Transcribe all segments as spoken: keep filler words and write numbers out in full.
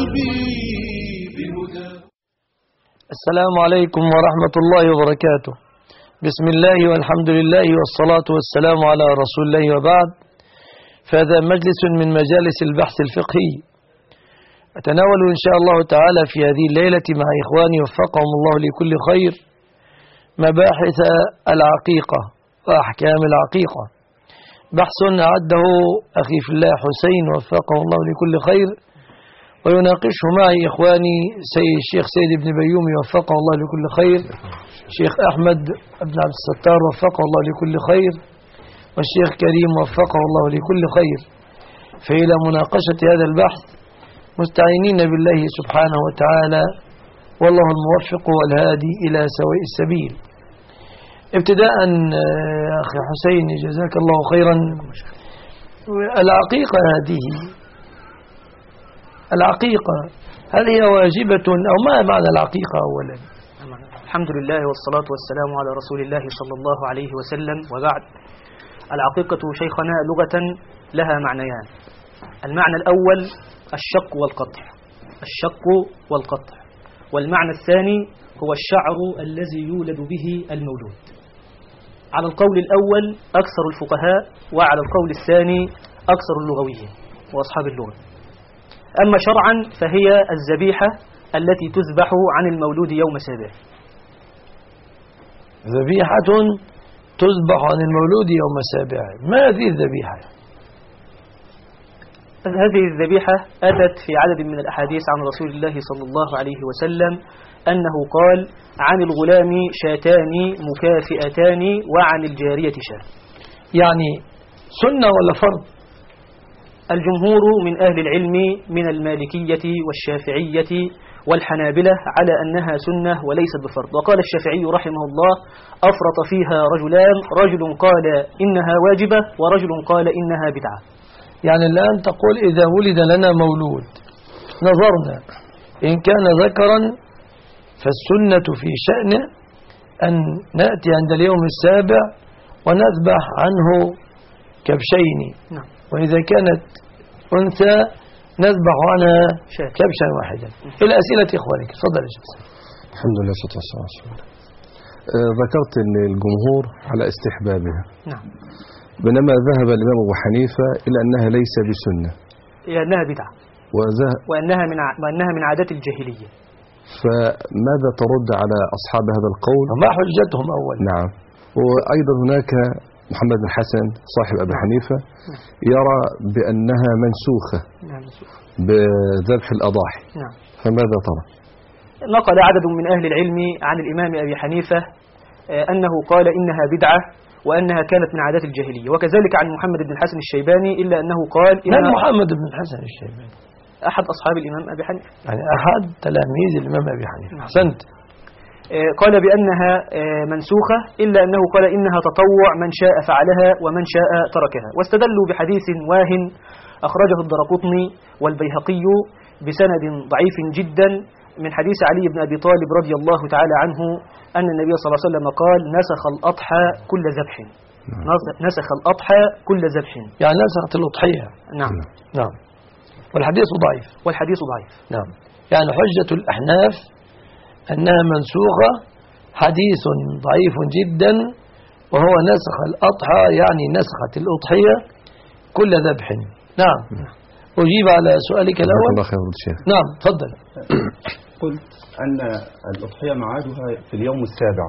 قلبي بهدى. السلام عليكم ورحمة الله وبركاته. بسم الله والحمد لله والصلاة والسلام على رسول الله وبعد. فهذا مجلس من مجالس البحث الفقهي، أتناول إن شاء الله تعالى في هذه الليلة مع إخواني وفقهم الله لكل خير مباحث العقيقة وأحكام العقيقة. بحث أعده أخي في الله حسين وفقه الله لكل خير، ويناقشه معي إخواني سيد الشيخ سيد بن بيومي وفقه الله لكل خير، الشيخ أحمد بن عبد الستار وفقه الله لكل خير، والشيخ كريم وفقه الله لكل خير. فإلى مناقشة هذا البحث مستعينين بالله سبحانه وتعالى، والله الموفق والهادي إلى سواء السبيل. ابتداء أخي حسين جزاك الله خيرا، العقيقة هذه العقيقة هل هي واجبة أو ما معنى العقيقة أولا؟ الحمد لله والصلاة والسلام على رسول الله صلى الله عليه وسلم، وبعد. العقيقة شيخنا لغة لها معنيان. المعنى الأول الشق والقطع، الشق والقطع. والمعنى الثاني هو الشعر الذي يولد به المولود. على القول الأول أكثر الفقهاء، وعلى القول الثاني أكثر اللغويين وأصحاب اللغة. أما شرعا فهي الذبيحة التي تذبح عن المولود يوم سابعه. ذبيحة تذبح عن المولود يوم سابعه، ما هذه الذبيحة؟ هذه الذبيحة أتت في عدد من الأحاديث عن رسول الله صلى الله عليه وسلم أنه قال: عن الغلام شاتان مكافئتان وعن الجارية شاة. يعني سنة ولا فرض؟ الجمهور من أهل العلم من المالكية والشافعية والحنابلة على أنها سنة وليست بفرض. وقال الشافعي رحمه الله: أفرط فيها رجلان، رجل قال إنها واجبة ورجل قال إنها بدعة. يعني الآن تقول إذا ولد لنا مولود نظرنا إن كان ذكرا فالسنة في شأنه أن نأتي عند اليوم السابع ونذبح عنه كبشين، نعم. وإذا كانت أنثى نذبح عنها كبشا واحدا. إلى أسئلة إخوانك، تفضل يا شيخ. الحمد لله والصلاة والسلام. ذكرت أن الجمهور على استحبابها، نعم. بينما ذهب الإمام أبو حنيفة إلى أنها ليس بسنة، إلى أنها بدعة، وأنها من وأنها من عادات الجاهلية. فماذا ترد على أصحاب هذا القول؟ ما حجتهم أولا؟ نعم. وأيضا هناك محمد بن حسن صاحب أبي حنيفة يرى بأنها منسوخة بذبح الأضاحي، نعم. فماذا ترى؟ نقل عدد من أهل العلم عن الإمام أبي حنيفة أنه قال إنها بدعة وأنها كانت من عادات الجاهلية، وكذلك عن محمد بن الحسن الشيباني إلا أنه قال من محمد بن الحسن الشيباني؟ أحد أصحاب الإمام أبي حنيفة، يعني أحد تلاميذ الإمام أبي حنيفة. أحسنت. قال بأنها منسوخة، إلا أنه قال إنها تطوع، من شاء فعلها ومن شاء تركها. واستدلوا بحديث واهن أخرجه الدرقطني والبيهقي بسند ضعيف جدا من حديث علي بن أبي طالب رضي الله تعالى عنه أن النبي صلى الله عليه وسلم قال: نسخ الأضحى كل ذبح. نسخ الأضحى كل ذبح، يعني نسخت الأضحية. نعم نعم. والحديث ضعيف. والحديث ضعيف. نعم. يعني حجة الأحناف أنها منسوخة حديث ضعيف جدا، وهو نسخ الأضحى يعني نسخت الأضحية كل ذبح. نعم. أجيب على سؤالك الأول. الله خير الشيخ. نعم تفضل. قلت أن الأضحية معادها في اليوم السابع،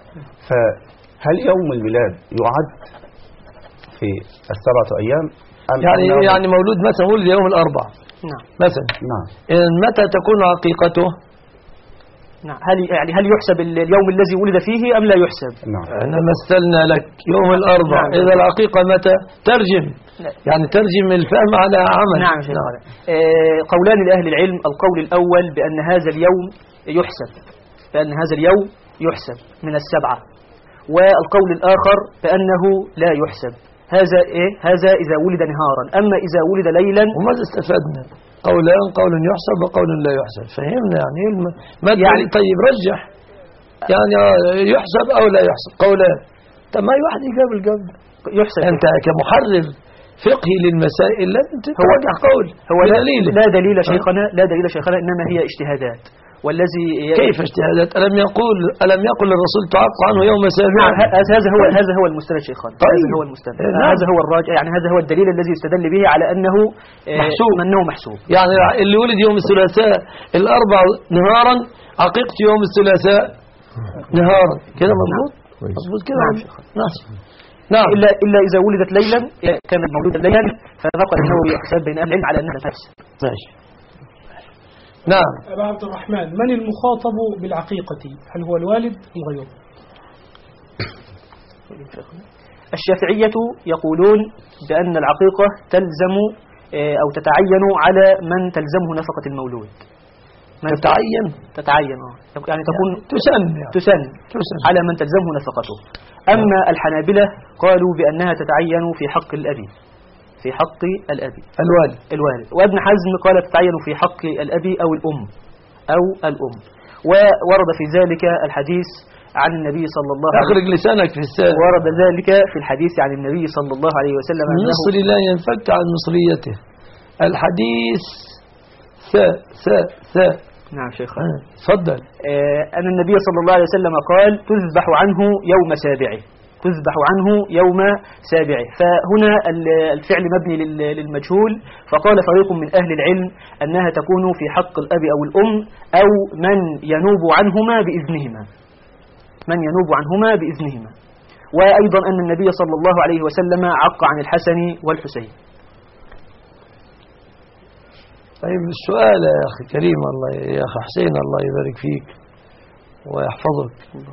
فهل يوم الميلاد يعد في السبعة أيام أم يعني يعني مولود مثلا ولد يوم الأربعاء، نعم مثلا، نعم. متى تكون عقيقته؟ نعم. هل يعني هل يحسب اليوم الذي ولد فيه أم لا يحسب؟ نعم. أنا مثلنا لك يوم الأربعاء. نعم. إذا العقيقة متى؟ ترجم. لا. يعني ترجم الفهم على عمل. نعم. نعم. آه قولان لأهل العلم: القول الأول بأن هذا اليوم يحسب، بأن هذا اليوم يحسب من السبعة، والقول الآخر بأنه لا يحسب. هذا إيه؟ هذا إذا ولد نهارا، أما إذا ولد ليلا. وماذا استفدنا؟ قولان، قول يحسب وقول لا يحسب. فهمنا يعني الم... ما يعني طيب رجح، يعني يحسب أو لا يحسب، قولان. طب ما واحد يجاب الجواب. يحسب. أنت كمحرر فقهي للمسائل لازم تتراجع قول هو لا بدليل. لا دليل شيخنا لا دليل شيخنا إنما هي اجتهادات. والذي كيف اجتهادات؟ ألم يقول ألم يقل الرسول تعق عنه يوم سابع؟ نعم، هذا هو هذا هو المستند شيخنا. طيب. هذا هو المستند. نعم. هذا هو الراجع، يعني هذا هو الدليل الذي يستدل به على أنه محسوب. أنه محسوب. يعني اللي ولد يوم الثلاثاء الأربع نهارا عقيقة يوم الثلاثاء نهارا كده مضبوط؟ مضبوط كده. نعم. نعم. نعم. إلا إلا إذا ولدت ليلا كانت مولودة ليلا فنقل النووي حساب بين أهل العلم على أنها تفسد. ماشي. نعم. أبا عبد الرحمن، من المخاطب بالعقيقة؟ هل هو الوالد أم غيره؟ الشافعية يقولون بأن العقيقة تلزم أو تتعين على من تلزمه نفقة المولود. من تتعين تتعين اه يعني تكون تسن يعني. تسن تسن على من تلزمه نفقته. أما الحنابلة قالوا بأنها تتعين في حق الأبي، في حق الأبي الوالد الوالد وابن حزم قال تتعين في حق الأبي أو الأم أو الأم. وورد في ذلك الحديث عن النبي صلى الله عليه وسلم. أخرج لسانك في السائل. ورد ذلك في الحديث عن النبي صلى الله عليه وسلم المصري لا ينفك عن مصريته. الحديث ثاء ثاء ثاء. نعم شيخ. تفضل. آه أن النبي صلى الله عليه وسلم قال تذبح عنه يوم سابعه، تذبح عنه يوم سابعه. فهنا الفعل مبني للمجهول، فقال فريق من أهل العلم أنها تكون في حق الأب أو الأم أو من ينوب عنهما بإذنهما، من ينوب عنهما بإذنهما. وأيضا أن النبي صلى الله عليه وسلم عق عن الحسن والحسين. طيب السؤال يا أخي كريم، الله يا أخي حسين الله يبارك فيك ويحفظك،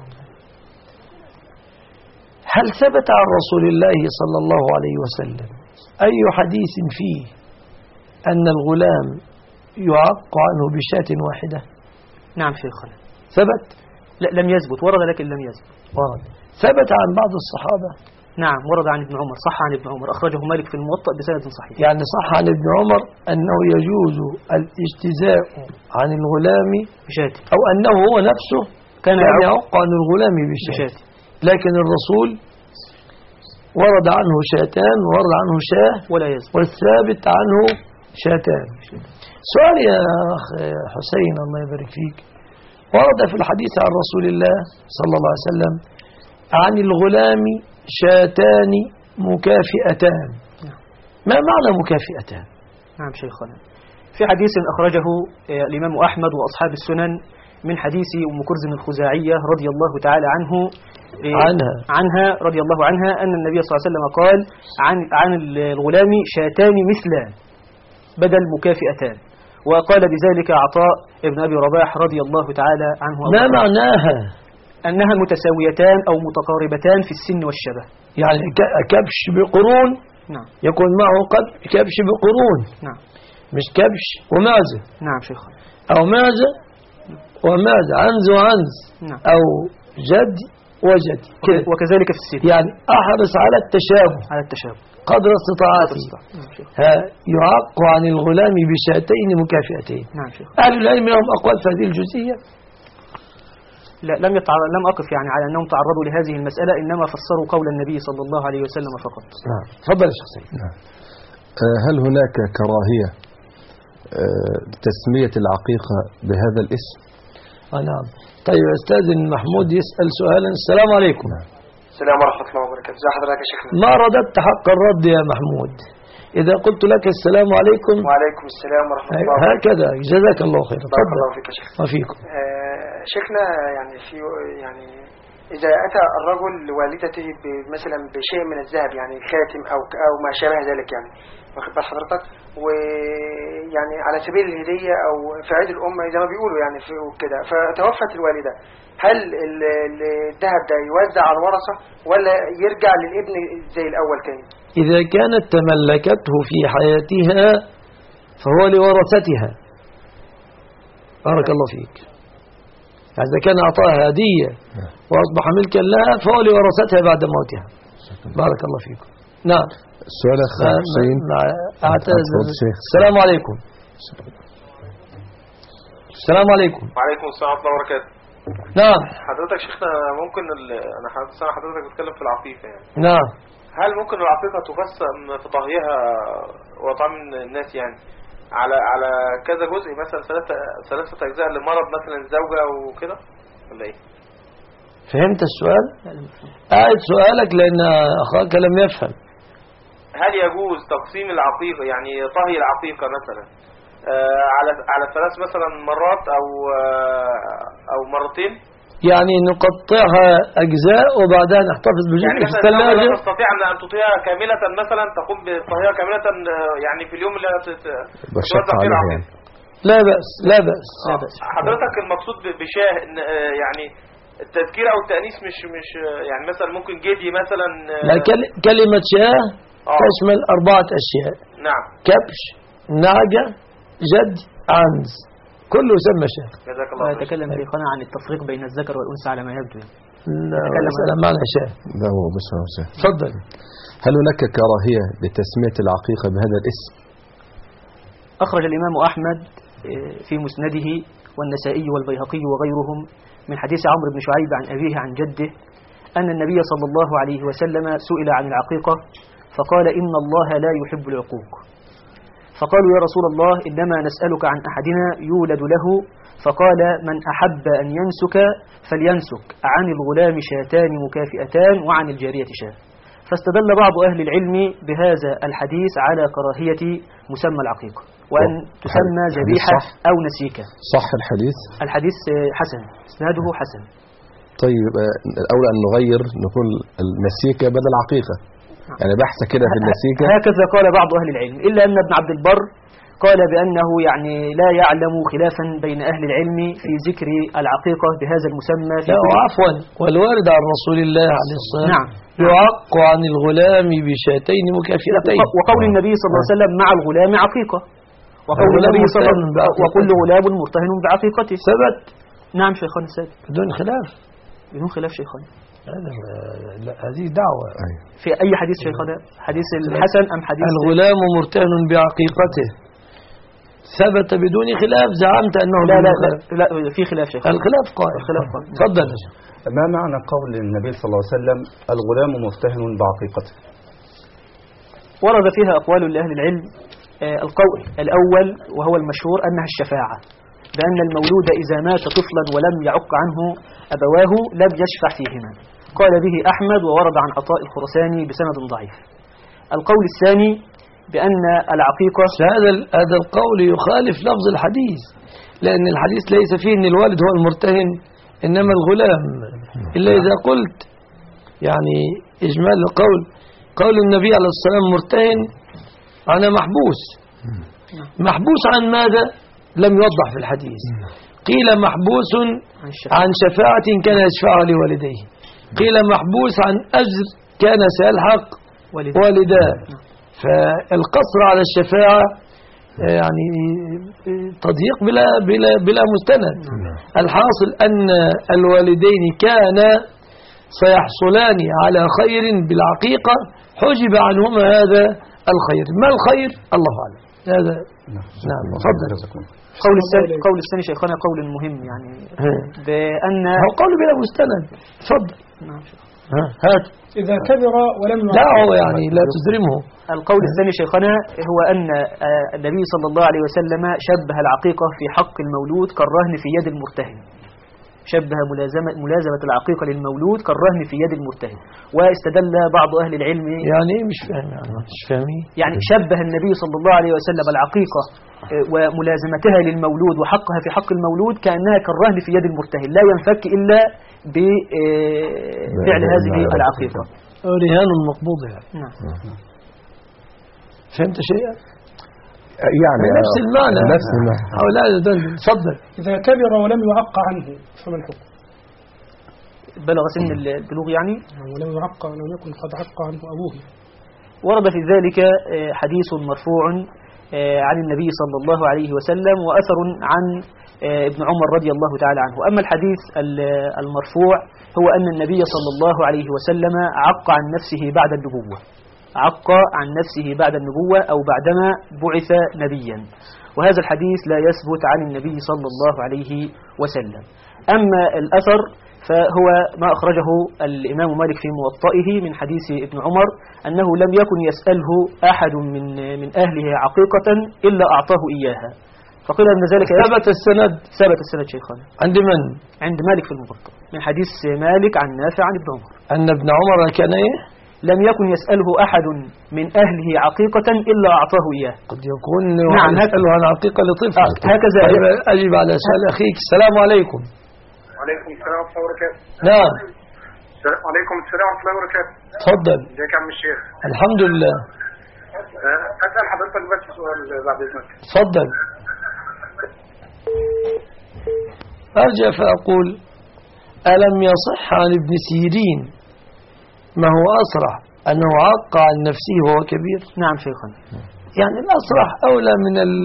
هل ثبت عن رسول الله صلى الله عليه وسلم أي حديث فيه أن الغلام يعق عنه بشاة واحدة؟ نعم شيخنا ثبت؟ لا لم يثبت، ورد لكن لم يثبت. ورد. ثبت عن بعض الصحابة؟ نعم ورد عن ابن عمر، صح عن ابن عمر، أخرجه مالك في الموطأ بسند صحيح. يعني صح عن ابن عمر أنه يجوز الاجتزاء عن الغلام بشاة، أو أنه هو نفسه كان يعق عن الغلام بشاة، لكن الرسول ورد عنه شاتان ورد عنه شاه ولا يزن، والثابت عنه شاتان. سؤال يا أخ حسين الله يبارك فيك، ورد في الحديث عن رسول الله صلى الله عليه وسلم عن الغلام شاتان مكافئتان. ما معنى مكافئتان؟ نعم شيخنا في حديث أخرجه الإمام أحمد وأصحاب السنن من حديث أم كرز الخزاعية رضي الله تعالى عنه عنها عنها رضي الله عنها أن النبي صلى الله عليه وسلم قال عن عن الغلام شاتان مثلان بدل مكافئتان. وقال بذلك عطاء ابن أبي رباح رضي الله تعالى عنه. ما معناها؟ أنها متساويتان أو متقاربتان في السن والشبه، يعني كبش بقرون. نعم. يكون معه كبش بقرون. نعم. مش كبش ومازة. نعم شيخ. أو مازة ومازة، عنز وعنز. نعم. أو جد وجد كده. وكذلك في السن، يعني أحرص على التشابه على التشابه قدر استطاعته. يعق عن الغلام بشاتين مكافئتين. نعم شيخ. أهل العلم لهم أقوال في هذه الجزئية؟ لا لم يتعرض لم أقف يعني على أنهم تعرضوا لهذه المسألة، إنما فسروا قول النبي صلى الله عليه وسلم فقط. نعم. تفضل يا شيخ سيد. نعم. هل هناك كراهية تسمية العقيقة بهذا الاسم؟ آه نعم. طيب أستاذن محمود يسأل سؤالا. السلام عليكم. نعم. السلام ورحمة الله وبركاته. ازي حضرتك يا شيخنا؟ ما رددت حق الرد يا محمود إذا قلت لك السلام عليكم. وعليكم السلام ورحمة الله وبركاته. هكذا جزاك الله خير. بارك الله فيك يا شيخنا. وفيكم. آه شيخنا يعني في يعني إذا أتى الرجل لوالدته مثلا بشيء من الذهب يعني خاتم أو أو ما شابه ذلك يعني واخد بال حضرتك، ويعني على سبيل الهدية أو في عيد الأم زي ما بيقولوا يعني في وكده، فتوفت الوالدة، هل الذهب ده يوزع على الورثة ولا يرجع للابن زي الأول تاني؟ إذا كانت تملكته في حياتها فهو لورثتها. بارك الله فيك. إذا كان أعطاها هدية وأصبح ملكا لها فهو لورثتها بعد موتها. بارك الله فيكم. نعم. السؤال أخ حسين. السلام عليكم. السلام عليكم. وعليكم السلام ورحمة الله وبركاته. نعم. حضرتك شيخنا ممكن ال... أنا حضرتك حضرتك بتتكلم في العقيقة يعني. نعم. هل ممكن العقيقة تقسم في طهيها وطعم الناس يعني على على كذا جزء، مثلا ثلاثة ثلاثة أجزاء لمرض مثلا الزوجة وكده ولا إيه؟ فهمت السؤال؟ قاعد سؤالك لأن أخاك لم يفهم. هل يجوز تقسيم العقيقة يعني طهي العقيقة مثلا آه على على ثلاث مثلا مرات أو آه أو مرتين؟ يعني نقطعها أجزاء وبعدها نحتفظ بجزء يعني في مثلا الثلاجة. لا تستطيع أن تطهيها كاملة مثلا، تقوم بطهيها كاملة آه، يعني في اليوم اللي تتوزع فيه العقيقة. لا بأس لا بأس لا بأس. حضرتك المقصود بشاه آه يعني التذكير أو التأنيث مش مش يعني مثلا ممكن جدي مثلا آه لا كل كلمة شاه آه. تشمل أربعة أشياء. نعم. كبش، نعجة، جد، عنز، كله يسمى شاه. جزاك الله خير. يتكلم شيخنا عن التفريق بين الذكر والأنثى على ما يبدو يعني. لا مسألة معنى شاه. لا هو بس هو شاه. تفضل. هل هناك كراهية لتسمية العقيقة بهذا الاسم؟ أخرج الإمام أحمد في مسنده والنسائي والبيهقي وغيرهم من حديث عمرو بن شعيب عن أبيه عن جده أن النبي صلى الله عليه وسلم سئل عن العقيقة فقال إن الله لا يحب العقوق. فقالوا يا رسول الله إنما نسألك عن أحدنا يولد له، فقال من أحب أن ينسك فلينسك، عن الغلام شاتان مكافئتان وعن الجارية شاة. فاستدل بعض أهل العلم بهذا الحديث على كراهية مسمى العقيقة وأن تسمى ذبيحة أو نسيكة. صح الحديث؟ الحديث حسن، اسناده حسن. طيب الأولى أن نغير نقول النسيكة بدل عقيقة، يعني بحث كده في النسيكة. هكذا قال بعض أهل العلم، إلا أن ابن عبد البر قال بأنه يعني لا يعلم خلافا بين أهل العلم في ذكر العقيقة بهذا المسمى. لا عفوا، والوارد عن رسول الله عليه الصلاة والسلام نعم يعق عن الغلام بشاتين مكافئتين، وقول النبي صلى الله عليه وسلم مع الغلام عقيقة، وقول النبي صلى الله عليه وسلم وكل غلام مرتهن بعقيقته. ثبت. نعم شيخنا ثابت بدون خلاف. بدون خلاف شيخنا. لا هذه دعوة. في أي حديث شيخنا؟ حديث الحسن أم حديث الغلام مرتهن بعقيقته ثبت بدون خلاف؟ زعمت أنه لا لا لا, لا في خلاف شيخنا. الخلاف قائم. الخلاف قائم. تفضل يا شيخ. ما معنى قول النبي صلى الله عليه وسلم الغلام مرتهن بعقيقته؟ ورد فيها أقوال لأهل العلم. القول الأول وهو المشهور أنها الشفاعة، بأن المولود إذا مات طفلا ولم يعق عنه أبواه لم يشفع فيهما. قال به أحمد وورد عن عطاء الخرساني بسند ضعيف. القول الثاني بأن العقيقة هذا هذا القول يخالف لفظ الحديث، لأن الحديث ليس فيه أن الوالد هو المرتهن إنما الغلام، إلا إذا قلت يعني إجمال القول قول النبي عليه الصلاة والسلام مرتهن أنا محبوس. محبوس عن ماذا؟ لم يوضح في الحديث. قيل محبوس عن شفاعة كان يشفعها لوالديه، قيل محبوس عن أجر كان سيلحق والداه. فالقصر على الشفاعة يعني تضييق بلا بلا بلا مستند. الحاصل أن الوالدين كان سيحصلان على خير بالعقيقة حجب عنهما هذا الخير. ما الخير؟ الله أعلم. هذا نعم. تفضل. قول الثاني قول الثاني شيخنا قول مهم يعني بأن هو قول بلا مستند. تفضل. نعم. هات. إذا كبر ولم يعقل. لا هو يعني لا تزرمه. القول الثاني شيخنا هو أن النبي صلى الله عليه وسلم شبه العقيقة في حق المولود كالرهن في يد المرتهن. شبه ملازمة ملازمة العقيقة للمولود كالرهن في يد المرتهن. واستدل بعض أهل العلم يعني مش فاهم يعني مش فاهمين يعني شبه النبي صلى الله عليه وسلم العقيقة وملازمتها للمولود وحقها في حق المولود كأنها كالرهن في يد المرتهن، لا ينفك إلا بفعل هذه العقيقة. رهان مقبوض يعني. نعم. فهمت شيئا؟ يعني نفس المعنى نفس المعنى. أو لا تفضل. إذا كبر ولم يعق عنه فما الحكم؟ بلغ سن البلوغ يعني ولم يعق ولم يكن قد عق عنه أبوه. ورد في ذلك حديث مرفوع عن النبي صلى الله عليه وسلم وأثر عن ابن عمر رضي الله تعالى عنه. أما الحديث المرفوع هو أن النبي صلى الله عليه وسلم عق عن نفسه بعد النبوة، عق عن نفسه بعد النبوة أو بعدما بعث نبيا، وهذا الحديث لا يثبت عن النبي صلى الله عليه وسلم. أما الأثر فهو ما أخرجه الإمام مالك في موطئه من حديث ابن عمر أنه لم يكن يسأله أحد من من أهله عقيقة إلا أعطاه إياها. فقيل أن ذلك ثبت السند ثبت السند شيخنا عند من؟ عند مالك في الموطأ من حديث مالك عن نافع عن ابن عمر أن ابن عمر كان إيه؟ لم يكن يسأله أحد من أهله عقيقة إلا أعطاه إياه. قد يكون نعم يسأله عن عقيقة لطفل. آه هكذا. طيب أجيب على سؤال أخيك. السلام عليكم. وعليكم السلام ورحمة الله وبركاته. نعم. وعليكم السلام ورحمة الله وبركاته. تفضل. ازيك يا عم الشيخ؟ الحمد لله. أسأل حضرتك بس سؤال بعد إذنك. تفضل. أرجع فأقول ألم يصح عن ابن سيرين ما هو أصرح أنه عق عن نفسه وهو كبير؟ نعم شيخنا. يعني الأصرح أولى من ال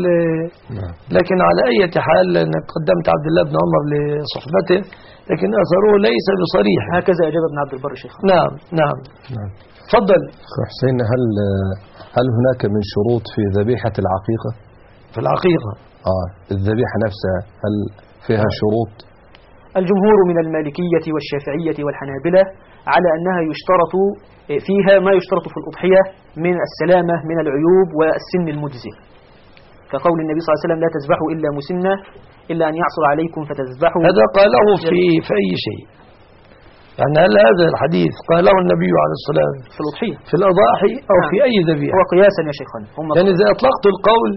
لكن على أي حال أنك قدمت عبد الله بن عمر لصحبته لكن أثره ليس بصريح. هكذا أجاب ابن عبد البر شيخنا. نعم نعم نعم. تفضل. حسين، هل هل هناك من شروط في ذبيحة العقيقة؟ في العقيقة آه الذبيحة نفسها هل فيها شروط؟ الجمهور من المالكية والشافعية والحنابلة على أنها يشترط فيها ما يشترط في الأضحية من السلامة من العيوب والسن المجزئ، كقول النبي صلى الله عليه وسلم لا تذبحوا إلا مسنة إلا أن يعصر عليكم فتذبحوا. هذا قاله في في أي شيء؟ يعني هل هذا الحديث قاله النبي عليه الصلاة والسلام في الأضحية في الأضاحي أو نعم. في أي ذبيحة؟ هو قياسا يا شيخنا. يعني إذا أطلقت القول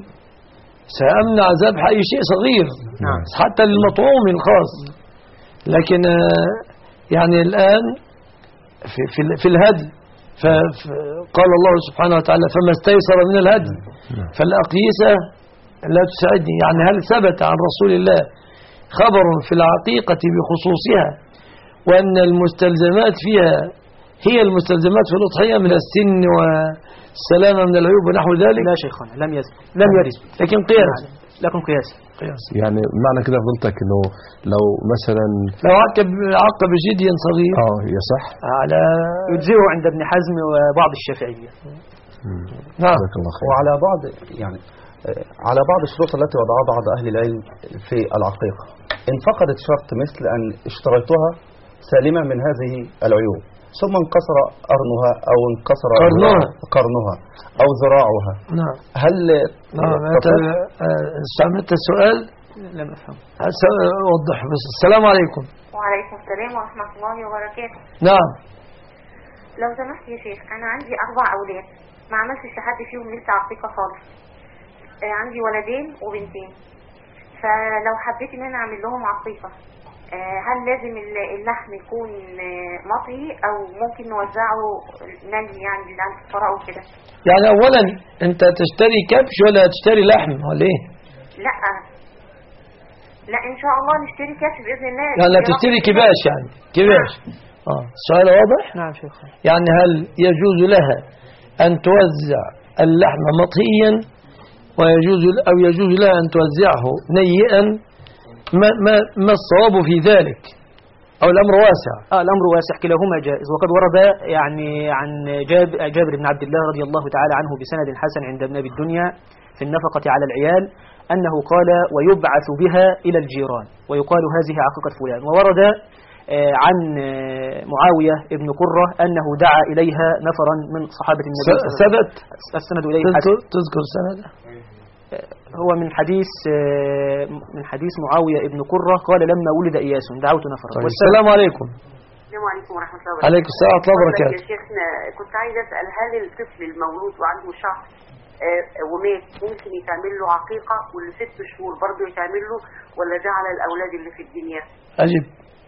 سأمنع ذبح أي شيء صغير نعم. حتى للمطعوم الخاص، لكن يعني الآن في في, في الهدي فقال الله سبحانه وتعالى فما استيسر من الهدي، فالأقيسة لا تساعدني. يعني هل ثبت عن رسول الله خبر في العقيقة بخصوصها وأن المستلزمات فيها هي المستلزمات في الأضحية من السن والسلامة من العيوب ونحو ذلك؟ لا شيخنا لم يزل لم يرد لكن قياس لكن قياس قياس يعني معنى كده فضلتك انه لو مثلا لو عقب عقب جدي صغير اه يصح على يجزئه عند ابن حزم وبعض الشافعية. نعم. وعلى بعض يعني على بعض الشروط التي وضعها بعض أهل العلم في العقيقة، إن فقدت شرط مثل أن اشتريتها سالمة من هذه العيوب ثم انكسر قرنها أو انكسر قرنها قرنها أو ذراعها، نعم هل نعم أنت استعملت السؤال؟ لم أفهم. أوضح بس. السلام عليكم. وعليكم السلام ورحمة الله وبركاته. نعم. لو سمحت يا شيخ، أنا عندي أربع أولاد ما عملتش لحد فيهم لسه عقيقة خالص. آه عندي ولدين وبنتين، فلو حبيت إن أنا أعمل لهم عقيقة آه هل لازم اللحم يكون آه مطهي أو ممكن نوزعه ننهي يعني اللي عند الفقراء وكده؟ يعني أولا أنت تشتري كبش ولا تشتري لحم ولا إيه؟ لا لا إن شاء الله نشتري كبش بإذن الله. يعني لا تشتري كباش يعني كباش. آه السؤال واضح؟ نعم شيخ. يعني هل يجوز لها أن توزع اللحم مطهيا ويجوز أو يجوز لها أن توزعه نيئا؟ ما ما ما الصواب في ذلك؟ أو الأمر واسع؟ آه الأمر واسع كلاهما جائز، وقد ورد يعني عن جاب جابر بن عبد الله رضي الله تعالى عنه بسند حسن عند ابن أبي الدنيا في النفقة على العيال أنه قال ويبعث بها إلى الجيران ويقال هذه عقيقة فلان. وورد عن معاوية ابن قرة أنه دعا إليها نفرا من صحابة النبي صلى الله عليه وسلم. ثبت السند إليه تذكر سند هو من حديث من حديث معاوية ابن قرة قال لما ولد إياس دعوت نفرا. طيب. السلام عليكم. السلام عليكم ورحمة الله وبركاته. عليكم السلام ورحمة الله وبركاته. يا شيخنا كنت عايز أسأل هل الطفل المولود وعنده شهر ومات ممكن يتعمل له عقيقة واللي ست شهور برضه يتعمل له ولا ده على الأولاد اللي في الدنيا؟ أجب.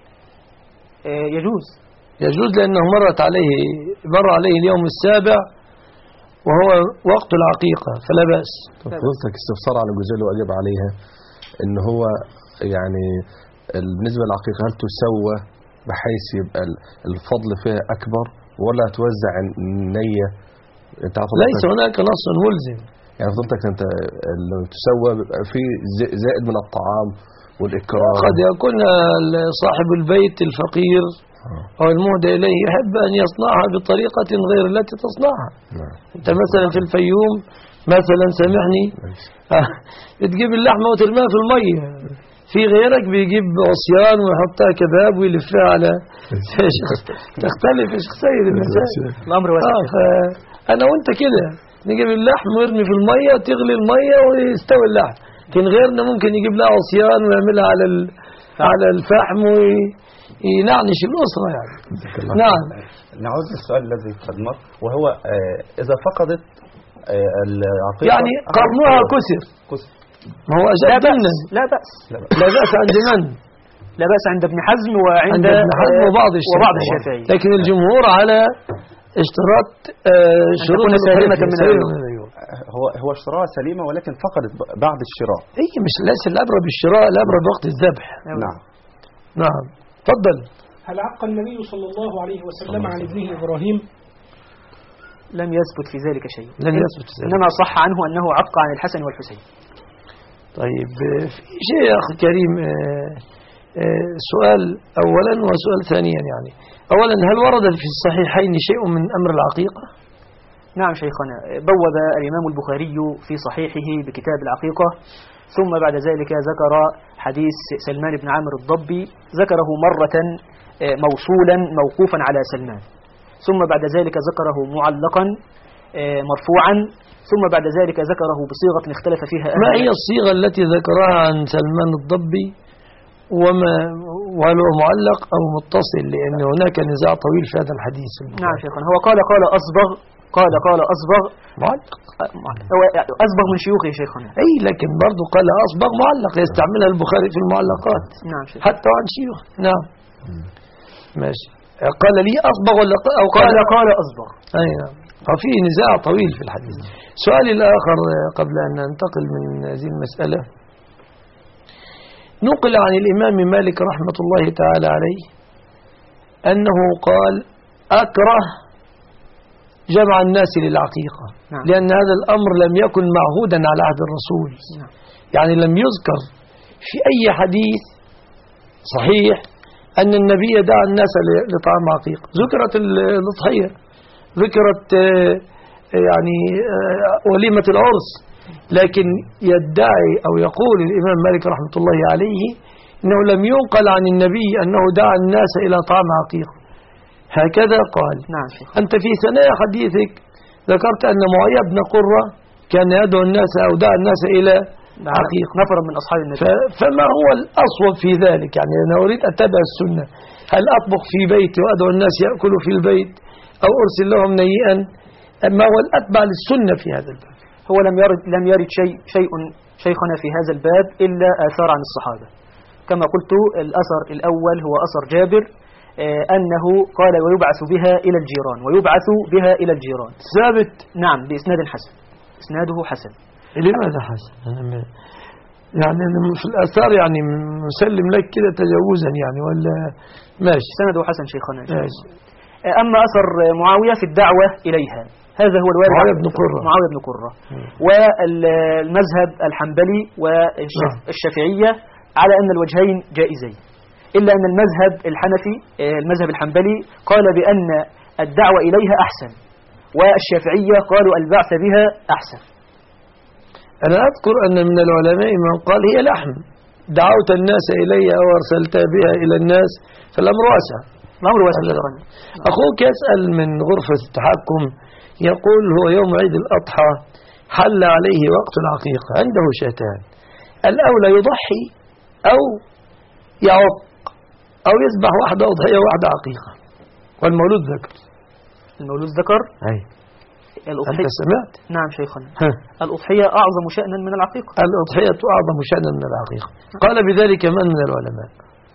يجوز يجوز لأنه مرت عليه مر عليه اليوم السابع وهو وقت العقيقة فلا بأس. فضلتك استفسار على الجزئية اللي أجب عليها إن هو يعني بالنسبة للعقيقة هل تسوى بحيث يبقى الفضل فيها أكبر ولا توزع النية؟ ليس هناك نص ملزم. يعني فضلتك أنت لو تسوى بيبقى في زائد من الطعام والإكرام. قد يكون صاحب البيت الفقير أو المهدى إليه يحب أن يصنعها بطريقة غير التي تصنعها. أنت مثلا في الفيوم مثلا سامحني تجيب اللحمة وترميها في المية في غيرك بيجيب عصيان ويحطها كباب ويلفها على تختلف يا شيخ سيد المسائل. الأمر واسع. آه أنا وأنت كده نجيب اللحم ويرمي في المية تغلي المية ويستوي اللحم، لكن غيرنا ممكن يجيب لها عصيان ويعملها على على الفحم وينعنش الأسرة يعني. نعم. نعود للسؤال الذي قد مر وهو آه إذا فقدت آه العقيقة يعني قرنها كسر كسر ما هو أجل لا بأس ضمنا. لا بأس لا بأس عند من؟ لا بأس عند ابن حزم وعند عند ابن حزم وبعض وبعض الشافعية، الشافعي. لكن الجمهور على اشتراط آه شروط تكون سالمة من العيوب. هو هو اشتراها سليمة ولكن فقدت بعد الشراء. هي مش ليس الأبرة بالشراء، الأبرة بوقت الذبح. نعم نعم تفضل. هل عق النبي صلى الله عليه وسلم عن ابنه إبراهيم؟ لم يثبت في ذلك شيء، لم يثبت في ذلك. إنما صح عنه أنه عق عن الحسن والحسين. طيب في شيء يا أخي كريم، سؤال أولا وسؤال ثانيا. يعني أولا هل ورد في الصحيحين شيء من أمر العقيقة؟ نعم شيخنا، بوب الإمام البخاري في صحيحه بكتاب العقيقة، ثم بعد ذلك ذكر حديث سلمان بن عامر الضبي، ذكره مرة موصولا موقوفا على سلمان، ثم بعد ذلك ذكره معلقا مرفوعا، ثم بعد ذلك ذكره بصيغة اختلف فيها أهل. ما هي الصيغة التي ذكرها عن سلمان الضبي وما وهل هو معلق أو متصل؟ لأن هناك نزاع طويل في هذا الحديث. نعم شيخنا، هو قال قال أصبغ قال قال أصبغ معلق. هو أصبغ من شيوخه شيخنا. أي لكن برضو قال أصبغ معلق يستعملها البخاري في المعلقات. نعم شيخ. حتى عن شيوخ. نعم ماشي. قال لي أصبغ ولا أو قال قال, قال أصبغ. أي نعم. ففي نزاع طويل في الحديث. سؤالي الآخر قبل أن ننتقل من هذه المسألة، نقل عن الإمام مالك رحمة الله تعالى عليه أنه قال أكره جمع الناس للعقيقة. نعم. لأن هذا الأمر لم يكن معهودا على عهد الرسول. نعم. يعني لم يذكر في أي حديث صحيح أن النبي دعا الناس لطعام عقيقة. ذكرت الأضحية، ذكرت يعني وليمة العرس، لكن يدعي أو يقول الإمام مالك رحمة الله عليه أنه لم ينقل عن النبي أنه دعا الناس إلى طعام عقيقة. هكذا قال. نعم. أنت في ثنايا حديثك ذكرت أن معاوية بن قرة كان يدعو الناس أو دعا الناس إلى عقيقة نفرا من أصحاب النبي. فما هو الأصوب في ذلك؟ يعني أنا أريد أتبع السنة، هل أطبخ في بيتي وأدعو الناس يأكلوا في البيت أو أرسل لهم نيئا؟ ما هو الأتبع للسنة في هذا الباب؟ هو لم يرد لم يرد شيء شيء شيخنا في هذا الباب إلا آثار عن الصحابة. كما قلت الأثر الأول هو أثر جابر أنه قال ويبعث بها إلى الجيران، ويبعث بها إلى الجيران. ثابت. نعم بإسناد حسن، إسناده حسن. لماذا حسن؟ يعني في الآثار يعني مسلم لك كده تجاوزا يعني ولا ماشي؟ سنده حسن شيخنا. ماشي. أما أثر معاوية في الدعوة إليها، هذا هو الوارد. معاوية بن قرة. معاوية بن قرة. والمذهب الحنبلي والشافعية على أن الوجهين جائزين، إلا أن المذهب الحنفي المذهب الحنبلي قال بأن الدعوة إليها أحسن، والشافعية قالوا البعث بها أحسن. أنا أذكر أن من العلماء من قال هي لحم، دعوت الناس إلي أو أرسلت بها إلى الناس، فالأمر واسع. الأمر واسع. أخوك يسأل من غرفة التحكم يقول هو يوم عيد الأضحى حل عليه وقت العقيقة، عنده شاتان، الأولى يضحي أو يعق أو يذبح واحدة أضحية وواحدة عقيقة، والمولود ذكر. المولود ذكر؟ أي. الأضحية. أنت سمعت؟ نعم شيخنا. الأضحية أعظم شأنا من العقيقة. الأضحية أعظم شأنا من العقيقة. قال بذلك من من العلماء؟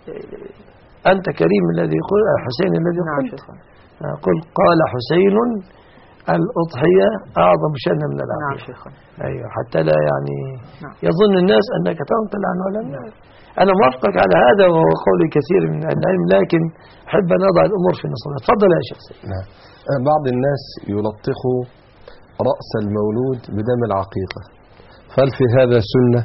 أنت كريم الذي يقول حسين الذي نعم قلت. قل قال حسين الأضحية أعظم شأنا من العقيقة. نعم شيخنا. أيوة، حتى لا يعني نعم. يظن الناس أنك تنقل عن علماء. أنا موافقك على هذا وهو قول كثير من العلم، لكن أحب أن أضع الأمور في نصابها. تفضل يا شيخ سيد. نعم. بعض الناس يلطخوا رأس المولود بدم العقيقة، فهل في هذا سنة؟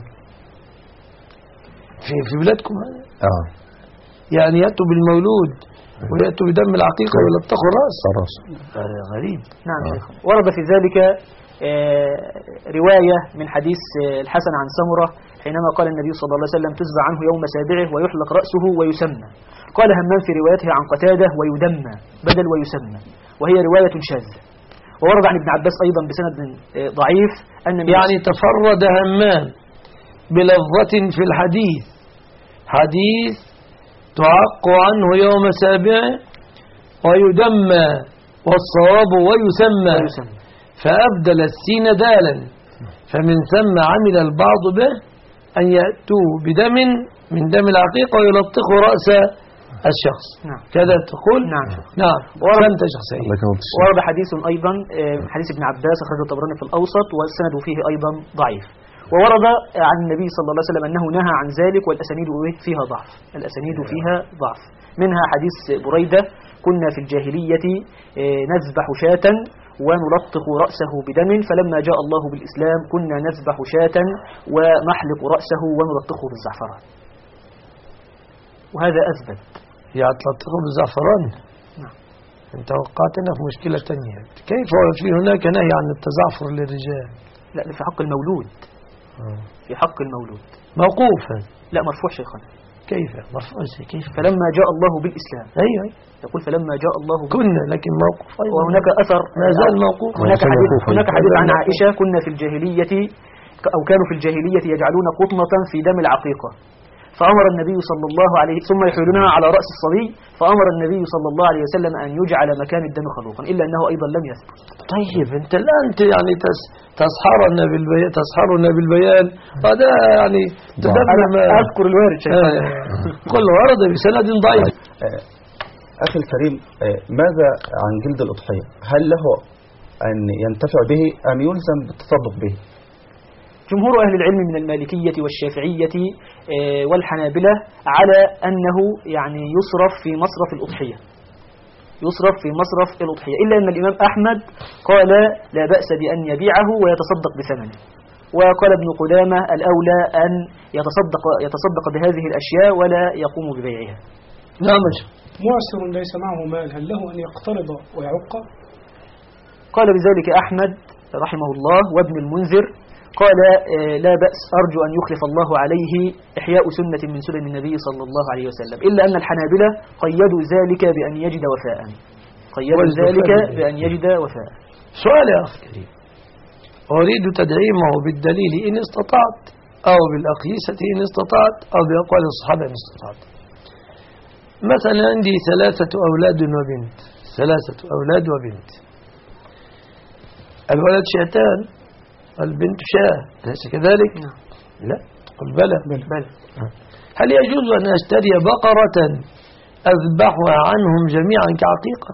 في في بلادكم؟ آه. يعني يأتوا بالمولود ويأتوا بدم العقيقة ويلطخوا الرأس؟ الرأس. غريب. نعم آه. شيخ. ورد في ذلك رواية من حديث الحسن عن سمرة حينما قال النبي صلى الله عليه وسلم تزبع عنه يوم سابعه ويحلق رأسه ويسمى. قال همام في روايته عن قتادة ويدمى بدل ويسمى، وهي رواية شاذة. وورد عن ابن عباس أيضا بسند ضعيف أن يعني تفرد همام بلفظة في الحديث، حديث تعق عنه يوم سابعه ويدمى والصواب ويسمى، ويسمى. فأبدل السين دالا، فمن ثم عمل البعض به أن يأتوا بدم من دم العقيقة ويلطخوا رأس الشخص. نعم. كذا تقول؟ نعم. نعم. ورد شخصيا. ورد حديث أيضا حديث ابن عباس أخرجه الطبراني في الأوسط والسند فيه أيضا ضعيف. وورد عن النبي صلى الله عليه وسلم أنه نهى عن ذلك، والأسانيد فيها ضعف، الأسانيد فيها ضعف. منها حديث بريدة: كنا في الجاهلية نذبح شاة ونلطخ رأسه بدم، فلما جاء الله بالإسلام كنا نذبح شاة ونحلق رأسه ونلطخه بالزعفران. وهذا أثبت. يعني تلطخه بالزعفران؟ نعم. انت وقعتنا في مشكلة تانية. كيف في هناك نهي عن التزعفر للرجال؟ لا، في حق المولود. آه. في حق المولود. موقوفا؟ لا، مرفوع شيخنا. كيف مرفوع ازاي؟ كيف؟ فلما جاء الله بالإسلام. ايوه يقول فلما جاء الله بالإسلام. كنا، لكن موقوف أيضا. وهناك أثر ما زال موقوف. هناك حديث هناك حديث عن عائشة: كنا في الجاهلية أو كانوا في الجاهلية يجعلون قطنة في دم العقيقة، فأمر النبي صلى الله عليه ثم يحيلونها على رأس الصبي، فأمر النبي صلى الله عليه وسلم أن يجعل مكان الدم خلوقا، إلا أنه أيضا لم يثبت. طيب أنت الآن يعني تسحرنا بالبيان تسحرنا بالبيان هذا يعني تدمر ما أذكر الوارد شيخنا. كل ورد بسند ضعيف. أخي الكريم، ماذا عن جلد الأضحية؟ هل له أن ينتفع به أم يلزم بالتصدق به؟ جمهور أهل العلم من المالكية والشافعية والحنابلة على أنه يعني يصرف في مصرف الأضحية، يصرف في مصرف الأضحية، إلا أن الإمام أحمد قال لا بأس بأن يبيعه ويتصدق بثمنه. وقال ابن قدامة الأولى أن يتصدق يتصدق بهذه الأشياء ولا يقوم ببيعها. نعم. معسر ليس معه مال، هل له أن يقترض ويعق؟ قال بذلك أحمد رحمه الله وابن المنذر، قال لا بأس، أرجو أن يخلف الله عليه إحياء سنة من سنن النبي صلى الله عليه وسلم، إلا أن الحنابلة قيدوا ذلك بأن يجد وفاء، قيدوا ذلك بأن يجد وفاء. سؤال يا أخي الكريم، أريد تدعيمه بالدليل إن استطعت، أو بالأقيسة إن استطعت، أو بأقوال الصحابة إن استطعت. مثلا عندي ثلاثة أولاد وبنت، ثلاثة أولاد وبنت، الولد شاتان، البنت شاة، ليس كذلك؟ لا، قل بلى. بلى. هل يجوز أن أشتري بقرة أذبحها عنهم جميعا كعقيقة؟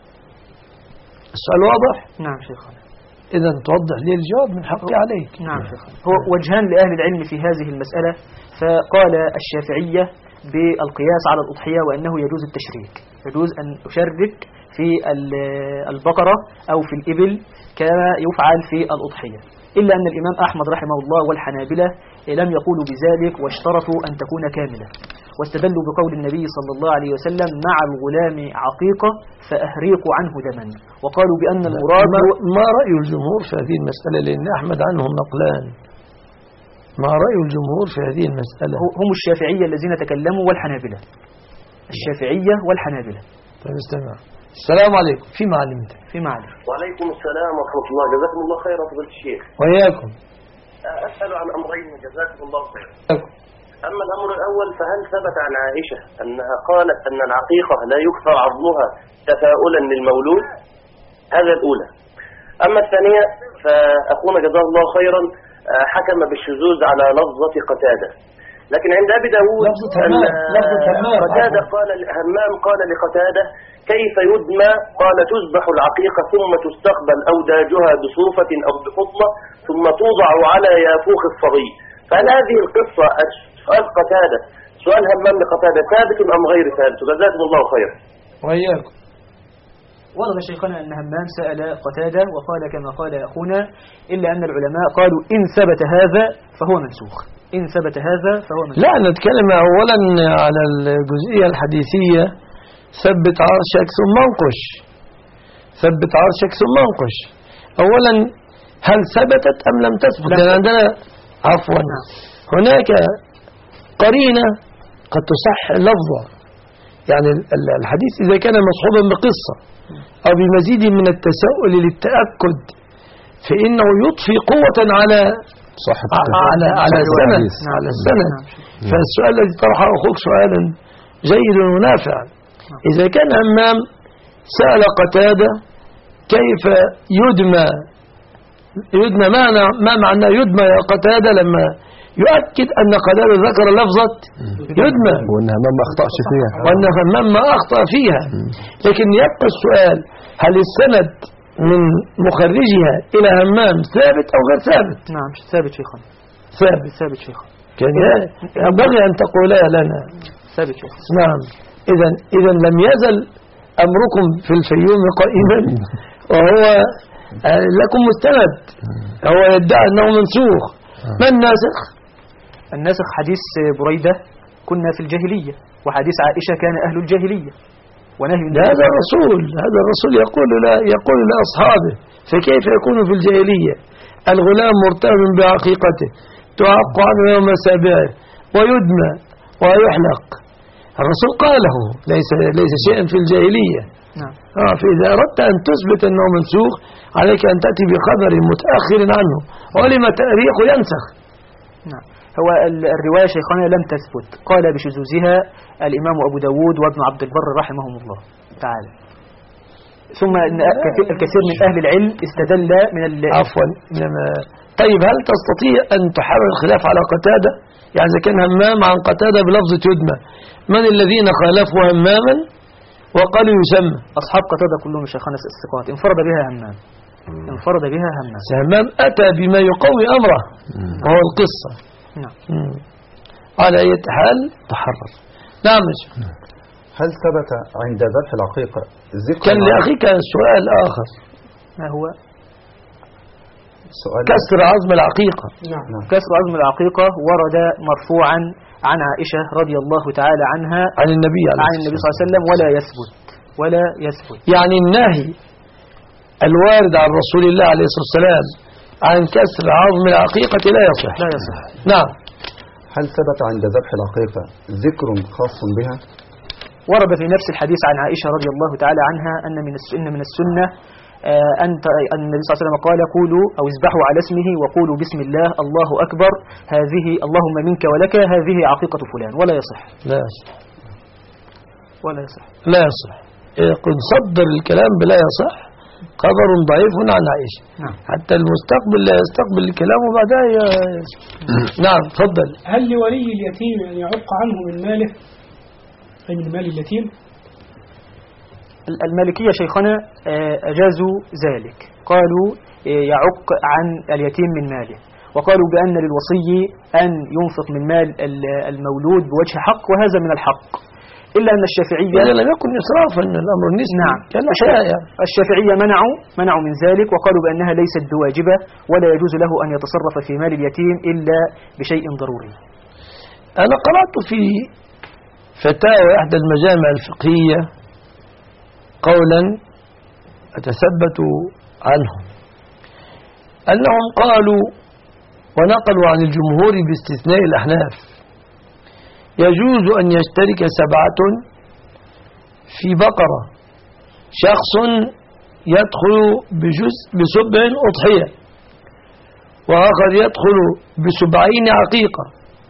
السؤال واضح؟ نعم شيخنا. إذا توضح لي الجواب من حقي عليك. نعم شيخنا. هو وجهان لأهل العلم في هذه المسألة، فقال الشافعية بالقياس على الأضحية وأنه يجوز التشريك، يجوز أن أشرك في البقرة أو في الإبل كما يفعل في الأضحية، إلا أن الإمام أحمد رحمه الله والحنابلة لم يقولوا بذلك واشترطوا أن تكون كاملة، واستدلوا بقول النبي صلى الله عليه وسلم مع الغلام عقيقة فأهريق عنه دما، وقالوا بأن المراد. ما رأي الجمهور في هذه المسألة؟ لأن أحمد عنهم نقلان. ما رأي الجمهور في هذه المسألة؟ هم الشافعية الذين تكلموا والحنابلة، الشافعية والحنابلة. طيب استمع. السلام عليكم. في معلم انت؟ في معلم. وعليكم السلام ورحمة الله، جزاكم الله خيرا فضيلة الشيخ. وإياكم. أسأل عن أمرين جزاكم الله خيرا. أما الأمر الأول، فهل ثبت عن عائشة أنها قالت أن العقيقة لا يكثر عظمها تفاؤلا للمولود؟ هذا الأولى. أما الثانية، فأخونا جزاه الله خيرا حكم بالشذوذ على لفظة قتادة، لكن عند أبي داود أن قتادة قال همام قال لقتادة كيف يدمى؟ قال تذبح العقيقة ثم تستقبل أوداجها بصوفة أو بفضلة ثم توضع على يافوخ الصبي. فهل هذه القصة سؤال قتادة سؤال همام لقتادة ثابت أم غير ثابت؟ جزاكم الله خيرا. وإياكم. ورد شيخنا أن همام سأل قتادة وقال كما قال أخونا، إلا أن العلماء قالوا إن ثبت هذا فهو منسوخ، إن ثبت هذا فهو منسوخ. لا، نتكلم أولا على الجزئية الحديثية، ثبت عرشك ثم انقش، ثبت عرشك ثم انقش. أولا هل ثبتت أم لم تثبت؟ لأن عندنا عفوا هناك قرينة قد تصح لفظه، يعني الحديث إذا كان مصحوبا بقصة أو بمزيد من التساؤل للتأكد فإنه يضفي قوة على صحة على على السند على السند. فالسؤال الذي طرحه أخوك سؤالا جيد ونافع. إذا كان همام سأل قتادة كيف يدمى يدمى معنى ما معنى يدمى يا قتادة، لما يؤكد أن قتادة ذكر لفظة يدمى وأن همام ما أخطأش فيها وأن همام ما أخطأ فيها. لكن يبقى السؤال هل السند من مخرجها إلى همام ثابت أو غير ثابت؟ نعم ثابت شيخنا. ثابت ثابت شيخنا. كان ينبغي أن تقولا لنا ثابت شيخنا. نعم. إذا إذا لم يزل أمركم في الفيوم قائما وهو لكم مستند. هو يدعي أنه منسوخ. ما الناسخ؟ الناسخ حديث بريدة كنا في الجاهلية، وحديث عائشة كان أهل الجاهلية ونهي. هذا الرسول هذا الرسول يقول لا يقول لأصحابه فكيف يكون في الجاهلية الغلام مرتهن بعقيقته تعق عنه يوم سابعه ويدمى ويحلق. الرسول قاله ليس ليس شيئا في الجاهلية. نعم. آه فإذا أردت أن تثبت أنه منسوخ عليك أن تأتي بخبر متأخر عنه ولما تاريخ ينسخ. نعم. هو الرواية شيخنا لم تثبت، قال بشذوذها الإمام أبو داود وابن عبد البر رحمهم الله تعالى. ثم الكثير من أهل العلم استدل من ال... عفوا إنما طيب هل تستطيع أن تحرر الخلاف على قتادة؟ يعني إذا كان همام عن قتادة بلفظة يدمى، من الذين خالفوا هماما وقالوا يسمى؟ أصحاب قتادة كلهم شيخنا الثقات، انفرد بها همام انفرد بها همام همام أتى بما يقوي أمره وهو القصة. نعم. على أي حال تحرر. نعم. هل ثبت عند ذبح العقيقة ذكر كان لأخيك سؤال آخر. ما هو؟ سؤال كسر عظم العقيقة. نعم. كسر عظم العقيقة ورد مرفوعا عن عائشة رضي الله تعالى عنها عن النبي عليه عن النبي صلى الله عليه وسلم ولا يثبت ولا يثبت. يعني النهي الوارد عن رسول الله عليه الصلاة والسلام عن كسر عظم العقيقة لا يصح. لا يصح. نعم. هل ثبت عند ذبح العقيقة ذكر خاص بها؟ ورد في نفس الحديث عن عائشة رضي الله تعالى عنها أن من السنة من السنة أن النبي صلى الله عليه وسلم قال قولوا أو اذبحوا على اسمه وقولوا بسم الله الله أكبر هذه اللهم منك ولك هذه عقيقة فلان. ولا يصح. لا يصح. ولا يصح. لا يصح. قد صدر الكلام بلا يصح خبر ضعيف عن عائشة. نعم. حتى المستقبل لا يستقبل الكلام وبعدها يصح. نعم تفضل. هل لولي اليتيم أن يعق عنه من ماله أي من مال اليتيم؟ المالكية شيخنا أجازوا ذلك، قالوا يعق عن اليتيم من ماله، وقالوا بأن للوصي أن ينفق من مال المولود بوجه حق وهذا من الحق، إلا أن الشافعية إذا لم يكن إسرافا الأمر نسبي. نعم. كالحياة. الشافعية منعوا منعوا من ذلك وقالوا بأنها ليست بواجبة ولا يجوز له أن يتصرف في مال اليتيم إلا بشيء ضروري. أنا قرأت في فتاوى إحدى المجامع الفقهية قولا أتثبت عنه أنهم قالوا ونقلوا عن الجمهور باستثناء الأحناف يجوز أن يشترك سبعة في بقرة، شخص يدخل بجزء بسبع أضحية وآخر يدخل بسبعين عقيقة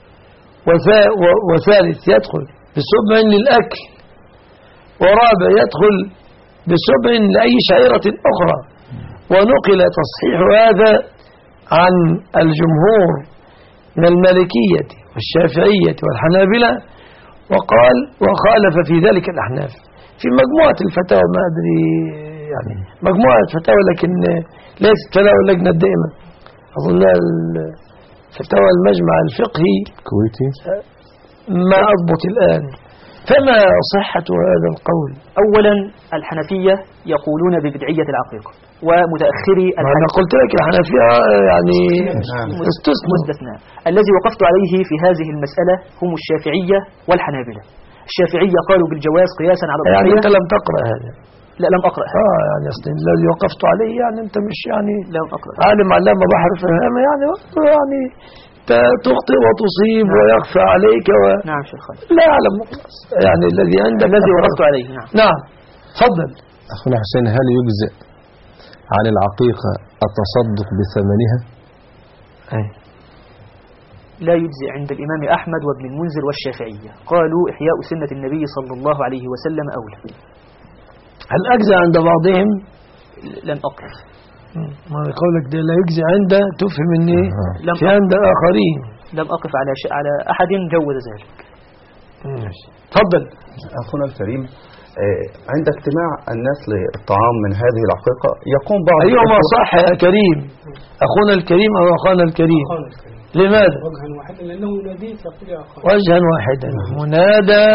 وثالث يدخل بسبع للأكل ورابع يدخل بسبع لأي شعيرة أخرى. ونقل تصحيح هذا عن الجمهور من المالكية والشافعية والحنابلة وقال وخالف في ذلك الأحناف في مجموعة الفتاوى. ما أدري يعني مجموعة فتاوى لكن ليست فتاوى اللجنة الدائمة، أظن فتاوى المجمع الفقهي كويتي ما أضبط الآن. فما صحة هذا القول؟ أولا الحنفية يقولون ببدعية العقيقة ومتأخري أنا قلت لك الحنفية يعني مستثنى. مستثنى. الذي وقفت عليه في هذه المسألة هم الشافعية والحنابلة. الشافعية قالوا بالجواز قياسا على يعني أنت لم تقرأ هذا؟ لا لم أقرأ هذا. آه يعني أصلا الذي وقفت عليه يعني أنت مش يعني لم أقرأ عالم علامة بحر فهامة يعني يعني تخطئ وتصيب نعم. ويخفى عليك و... نعم شيخنا. لا أعلم يعني الذي عندك الذي وردت عليه. نعم نعم تفضل. أخونا حسين، هل يجزئ عن العقيقة التصدق بثمنها؟ أي. لا يجزئ عند الإمام أحمد وابن المنذر والشافعية، قالوا إحياء سنة النبي صلى الله عليه وسلم أولى. هل أجزى عند بعضهم؟ لم أقف. ما قولك ده لا يجزي عنده تفهم ان ايه لم في عند اخرين. لم اقف على ش... على احد جوز ذلك. تفضل. اخونا الكريم، عند اجتماع الناس للطعام من هذه العقيقة يقوم بعض ايهما صح يا كريم؟ اخونا الكريم او اخونا الكريم؟ لماذا؟ وجها واحدا لانه ينادي فيقول يا اخوان. وجها واحدا منادى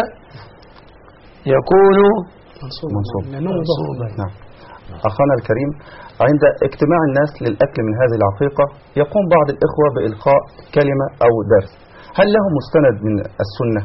يكون منصوبا. منصوبا. نعم. أخانا الكريم، عند اجتماع الناس للأكل من هذه العقيقة يقوم بعض الإخوة بإلقاء كلمة أو درس، هل له مستند من السنة؟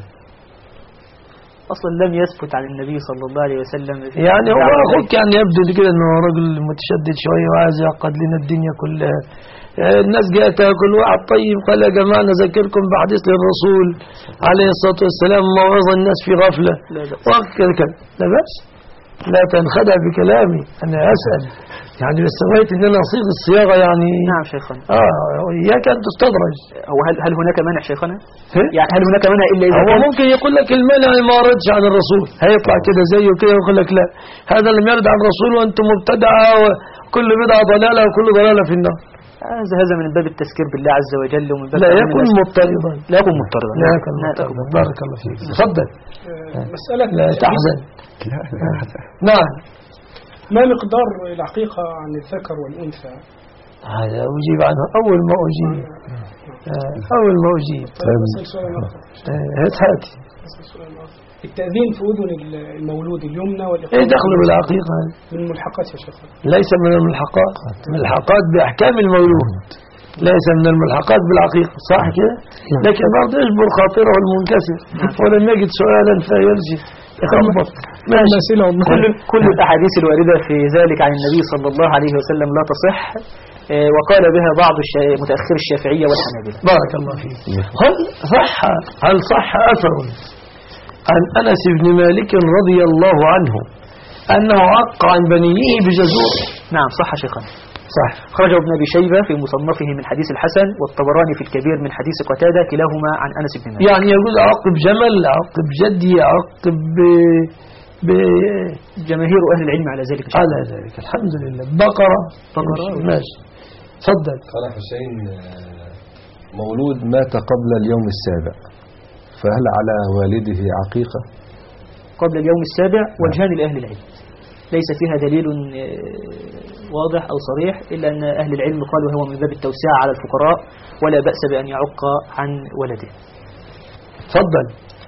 أصلا لم يثبت عن النبي صلى الله عليه وسلم. يعني هو أخوك يعني يبدو كده أنه رجل متشدد شوية وعايز يعقد لنا الدنيا كلها. الناس جاءت تاكل واحد طيب قال يا جماعة نذكركم بحديث للرسول عليه الصلاة والسلام موعظ الناس في غفلة. وكذا كذا لا بأس، لا تنخدع بكلامي، أنا أسأل يعني باستغاية أن أنا أصيغ الصياغة يعني. نعم شيخنا. آه إياك أن تستدرج. هو هل هل هناك مانع شيخنا؟ يعني هل هناك مانع إلا إذا هو كان ممكن يقول لك المانع ما ردش عن الرسول، هيطلع كده زيه كده ويقول لك لا هذا لم يرد عن الرسول وأنتم مبتدعة وكل بدعة ضلالة وكل ضلالة في النار. هذا هذا من باب التذكير بالله عز وجل ومن باب لا يكون مضطربا. لا يكون مضطربا. لا يكون مضطربا. بارك الله فيك. تفضل. مسألة لا تحزن. نعم. ما مقدار العقيقة عن الذكر والأنثى؟ هذا أجيب عنه أول ما أجيب. أول ما أجيب. أسأل سؤال آخر. هاتي. التأذين في أذن المولود اليمنى والإقامة. إيه دخله بالعقيقة؟ من الملحقات يا شيخ. ليس من الملحقات. الملحقات بأحكام المولود. ليس من الملحقات بالعقيقة، صح كده؟ لكن برضه يجبر خاطره المنكسر ولم يجد سؤالا فيرجع يخبط. كل كل الأحاديث الواردة في ذلك عن النبي صلى الله عليه وسلم لا تصح، وقال بها بعض متأخر الشافعية والحنابلة. بارك الله فيك. هل صح هل صح أثر عن أنس بن مالك رضي الله عنه أنه عق عن بنيه بجزور؟ نعم صح شيخنا. صح. خرجه ابن أبي شيبة في مصنفه من حديث الحسن، والطبراني في الكبير من حديث قتادة، كلاهما عن أنس بن مالك. يعني يقول عقب جمل، عقب جدي، عقب ب... ب... جماهير أهل العلم على ذلك. على ذلك الحمد لله. بقرة بقرة ماشي. تفضل. قال حسين مولود مات قبل اليوم السابع، فهل على والده عقيقة؟ قبل اليوم السابع وجهان لأهل العلم، ليس فيها دليل واضح أو صريح، إلا أن أهل العلم قالوا هو من باب التوسعة على الفقراء ولا بأس بأن يعق عن ولده. تفضل.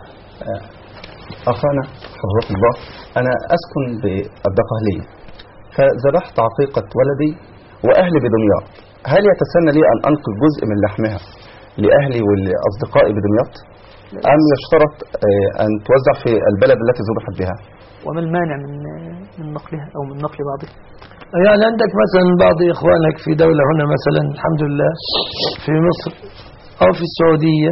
أخانا حفظك الله، أنا أسكن بالدقهلية فذبحت عقيقة ولدي وأهلي بدمياط، هل يتسنى لي أن أنقل جزء من لحمها لأهلي ولأصدقائي بدمياط أم يشترط أن توزع في البلد التي ذبحت بها؟ وما المانع من من نقلها أو من نقل بعضها؟ يعني عندك مثلا بعض إخوانك في دولة هنا مثلا الحمد لله في مصر أو في السعودية،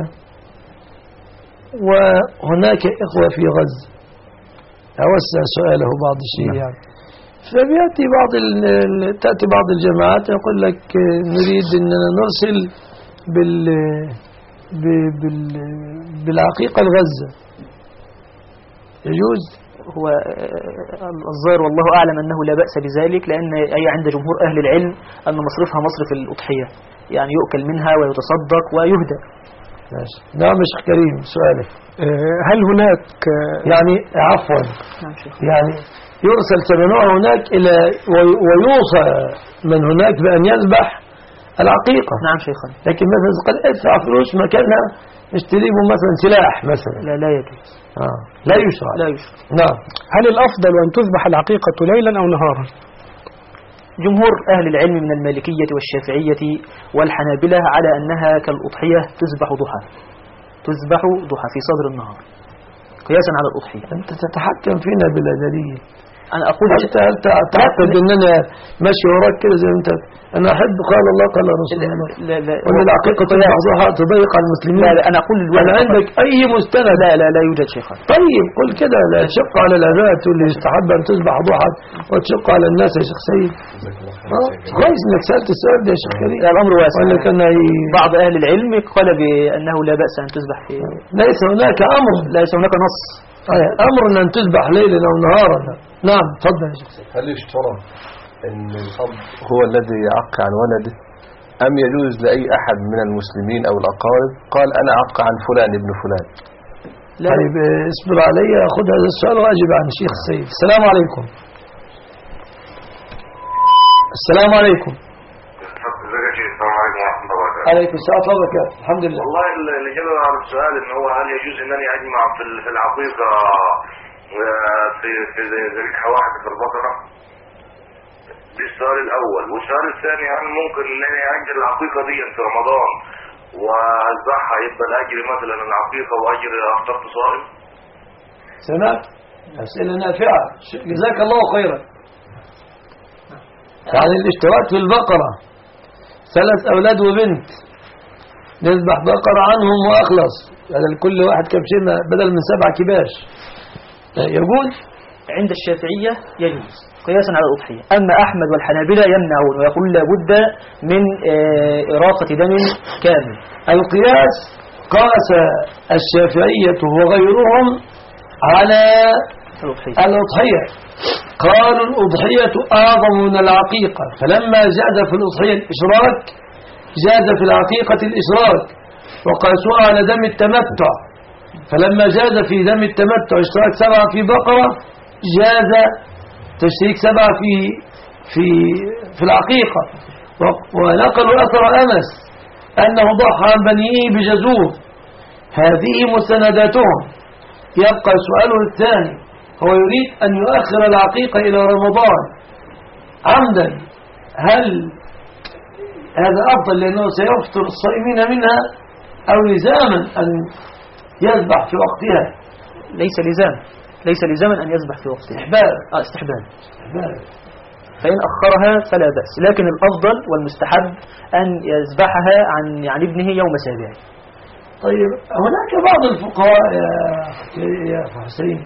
وهناك إخوة في غزة، أوسع سؤاله بعض الشيء يعني، فبيأتي بعض تأتي بعض الجماعات يقول لك نريد أننا نرسل بال بال بالعقيقة الغزة، يجوز؟ هو الظاهر والله أعلم أنه لا بأس بذلك، لأن أي عند جمهور أهل العلم أن مصرفها مصرف الأضحية، يعني يؤكل منها ويتصدق ويهدى. ماشي. نعم يا شيخ كريم سؤالك. هل هناك يعني عفوا يعني يرسل ثمنها هناك إلى ويوصى من هناك بأن يذبح العقيقة؟ نعم شيخنا. لكن مثلا قد ادفع فلوس مكانها اشتري مثلا سلاح مثلا. لا لا يجوز. آه. لا يشرع. لا يشرع. نعم. هل الأفضل أن تذبح العقيقة ليلا أو نهارا؟ جمهور أهل العلم من المالكية والشافعية والحنابلة على أنها كالأضحية تذبح ضحى، تذبح ضحى في صدر النهار قياسا على الأضحية. أنت تتحكم فينا بلا دليل. أنا أقول أنت أنت تعتقد أن أنا ماشي وراك كده زي ما أنت. أنا أحب قال الله قال رسول الله لا لا وأن العقيقة بعضها تضيق على المسلمين. لا لا أنا أقول أنا عندك أي مستند؟ لا لا لا يوجد شيخ. طيب قل كده لا تشق على الآباء تقول لي يستحب أن تذبح ضحى وتشق على الناس يا شيخ سيد. اه كويس إنك سألت السؤال ده يا شيخ كريم. الأمر واسع. ولا كان بعض أهل العلم قال بأنه لا بأس أن تذبح في. ليس هناك أمر ليس هناك نص أمر أن تذبح ليلا أو نهارا. نعم تفضل يا شيخ سيد. هل يشترط أن الأب هو الذي يعق عن ولده أم يجوز لأي أحد من المسلمين أو الأقارب قال أنا أعق عن فلان ابن فلان؟ لا طيب اصبر علي أخذ هذا السؤال وأجب عن الشيخ السيد. السلام عليكم. السلام عليكم. السلام عليكم ورحمة الله وبركاته. عليكم السلام ورحمة الله وبركاته. الحمد لله. والله الإجابة على السؤال إن هو هل يجوز إنني أجمع في في العقيقة في في ذبيحة واحدة في البقرة؟ دي السؤال الأول. والسؤال الثاني هل ممكن إنني أجل العقيقة دي في رمضان وأذبحها يبقى الأجر مثلا العقيقة وأجر أفطرت صائم؟ سمعت؟ أسئلة نافعة جزاك الله خيرا. يعني الاشتراك في البقرة ثلاث أولاد وبنت نذبح بقرة عنهم وأخلص بدل كل واحد كبشين بدل من سبع كباش يقول عند الشافعية يجوز قياسا على الأضحية. أما أحمد والحنابلة يمنعون ويقول لابد من إراقة دم كامل. القياس قاس الشافعية وغيرهم على الأضحية قالوا الأضحية أعظم من العقيقة فلما زاد في الأضحية الإشراك زاد في العقيقة الإشراك وقاسوها على دم التمتع فلما زاد في دم التمتع اشتراك سبعة في بقرة جاز تشريك سبعة في في في العقيقة. ونقلوا أثر أنس أنه ضحى عن بنيه بجزور. هذه مستنداتهم. يبقى سؤاله الثاني هو يريد أن يؤخر العقيقة إلى رمضان عمدا هل هذا أفضل لأنه سيفطر الصائمين منها أو لزاما أن يذبح في وقتها؟ ليس لزام ليس لزاما أن يذبح في وقتها. استحباب آه استحباب فإن أخرها فلا بأس لكن الأفضل والمستحب أن يذبحها عن عن ابنه يوم سابعه. طيب هناك بعض الفقهاء يا يا حسين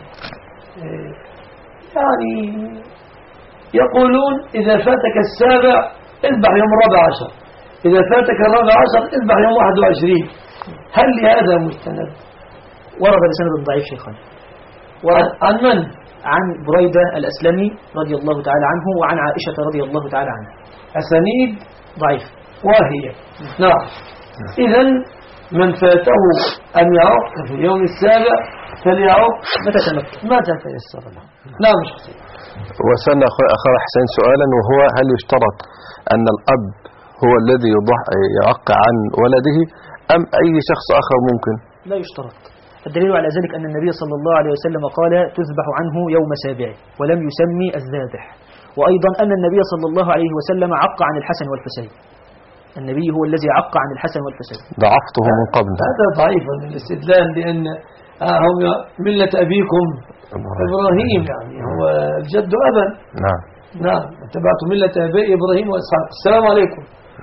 يعني يقولون إذا فاتك السابع اذبح يوم الرابع عشر إذا فاتك الرابع عشر اذبح يوم واحد وعشرين. هل لهذا مستند؟ ورد بسند ضعيف شيخنا. ورد عن من؟ عن بريدة الأسلمي رضي الله تعالى عنه وعن عائشة رضي الله تعالى عنها. أسانيد ضعيف وهي نعم. إذن من فاته أن يعق في اليوم السابع فليعق متى تمكن متى تيسر له. لا مش خطير. وسألنا أخي حسين سؤالا وهو هل يشترط أن الأب هو الذي يعق عن ولده أم أي شخص آخر ممكن؟ لا يشترط. الدليل على ذلك أن النبي صلى الله عليه وسلم قال تذبح عنه يوم سابعه ولم يسمي الذابح. وأيضا أن النبي صلى الله عليه وسلم عق عن الحسن والحسين. النبي هو الذي عق عن الحسن والحسين. ضعفته من قبل. هذا ضعيف من الاستدلال لأن هم ملة أبيكم إبراهيم يعني هو الجد أبا. نعم نعم اتبعت ملة أبي إبراهيم وإسحاق. السلام عليكم.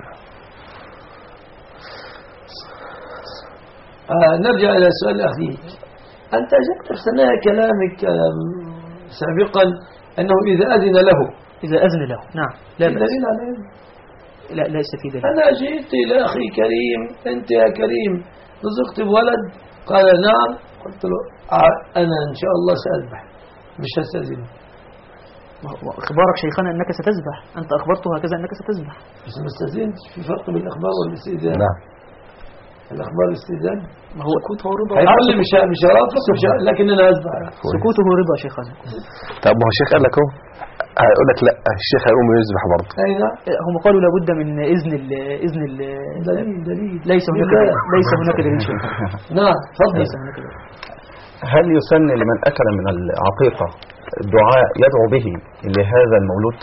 آه نرجع إلى سؤال أخيك. أنت أجبت في ثنايا كلامك سابقا أنه إذا أذن له إذا أذن له نعم لا بأس. دليل على لا ليس في دليل. أنا جئت إلى أخي كريم أنت يا كريم رزقت بولد قال نعم قلت له أنا إن شاء الله سأذبح مش هستأذنه. إخبارك شيخنا أنك ستذبح أنت أخبرته هكذا أنك ستذبح بس ما استأذنت. في فرق بين الإخبار والاستئذان. نعم الأخبار الاستئذان ما هو سكوته رضا. هيقول لي مش مش هرافق لكن أنا أذبح. سكوته رضا شيخنا. طب ما هو الشيخ قال لك هو هيقول لك لا الشيخ هيقوم يذبح برضه. أين هم قالوا لابد من إذن ال إذن ال دليل دليل ليس هناك ليس هناك دليل شيء. نعم تفضل. ليس هناك دليل. هل يسن لمن أكل من العقيقة دعاء يدعو به لهذا المولود؟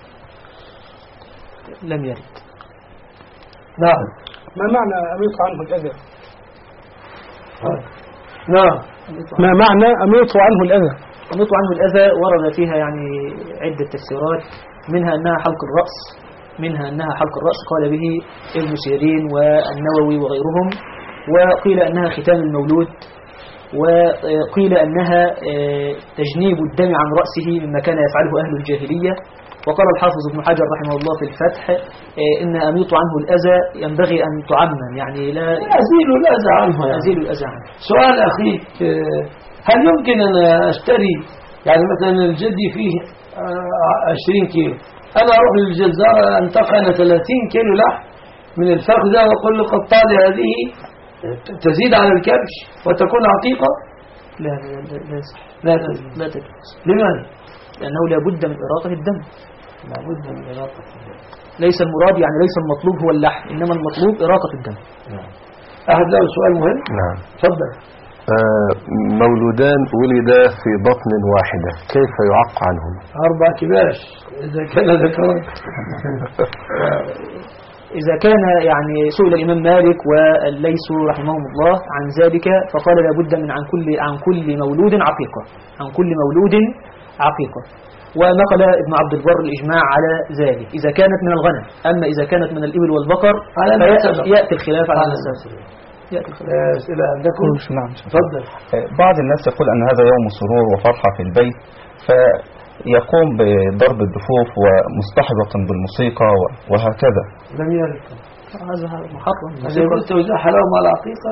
لم يرد. نعم. ما معنى أميط عنه الأذى؟ نعم. ما معنى أميط عنه الأذى؟ يميط عنه الأذى ورد فيها يعني عدة تفسيرات، منها أنها حلق الرأس منها أنها حلق الرأس قال به ابن سيرين والنووي وغيرهم، وقيل أنها ختام المولود، وقيل أنها تجنيب الدم عن رأسه مما كان يفعله أهل الجاهلية. وقال الحافظ ابن حجر رحمه الله في الفتح إن أميط عنه الأذى ينبغي أن تعمم، يعني لا أزيل الأذى عنه يعني. أزيل الأذى عنه. سؤال أخيك، هل يمكن أن أشتري يعني مثلا الجدي فيه عشرين كيلو، أنا أروح للجزارة أنتقى أنا ثلاثين كيلو لحم من الفخذ ده وأقول له قطع لي هذه تزيد على الكبش وتكون عقيقة؟ لا لا لا لا يصح. لا لا تجوز. لماذا؟ لأنه لا بد من إراقة الدم. لا بد من إراقة الدم. ليس المراد يعني ليس المطلوب هو اللحم، إنما المطلوب إراقة الدم. نعم. أحد له سؤال مهم؟ نعم. تفضل. آه مولودان ولدا في بطن واحدة كيف يعق عنهم؟ أربع كباش إذا كان ذكران. إذا كان يعني سئل الإمام مالك والليث رحمهم الله عن ذلك فقال لا بد من عن كل عن كل مولود عقيقة، عن كل مولود عقيقة. ونقل ابن عبد البر الإجماع على ذلك إذا كانت من الغنم. أما إذا كانت من الإبل والبقر يأتي الخلاف على الأساس. يأتي الخلاف. أسئلة عندكم؟ نعم. تفضل. بعض الناس يقول أن هذا يوم سرور وفرحة في البيت، فيقوم بضرب الدفوف ومصطحبة بالموسيقى وهكذا. لم يرد. هذا محرم. إذا قلت توزيع حلاوة مع العقيقة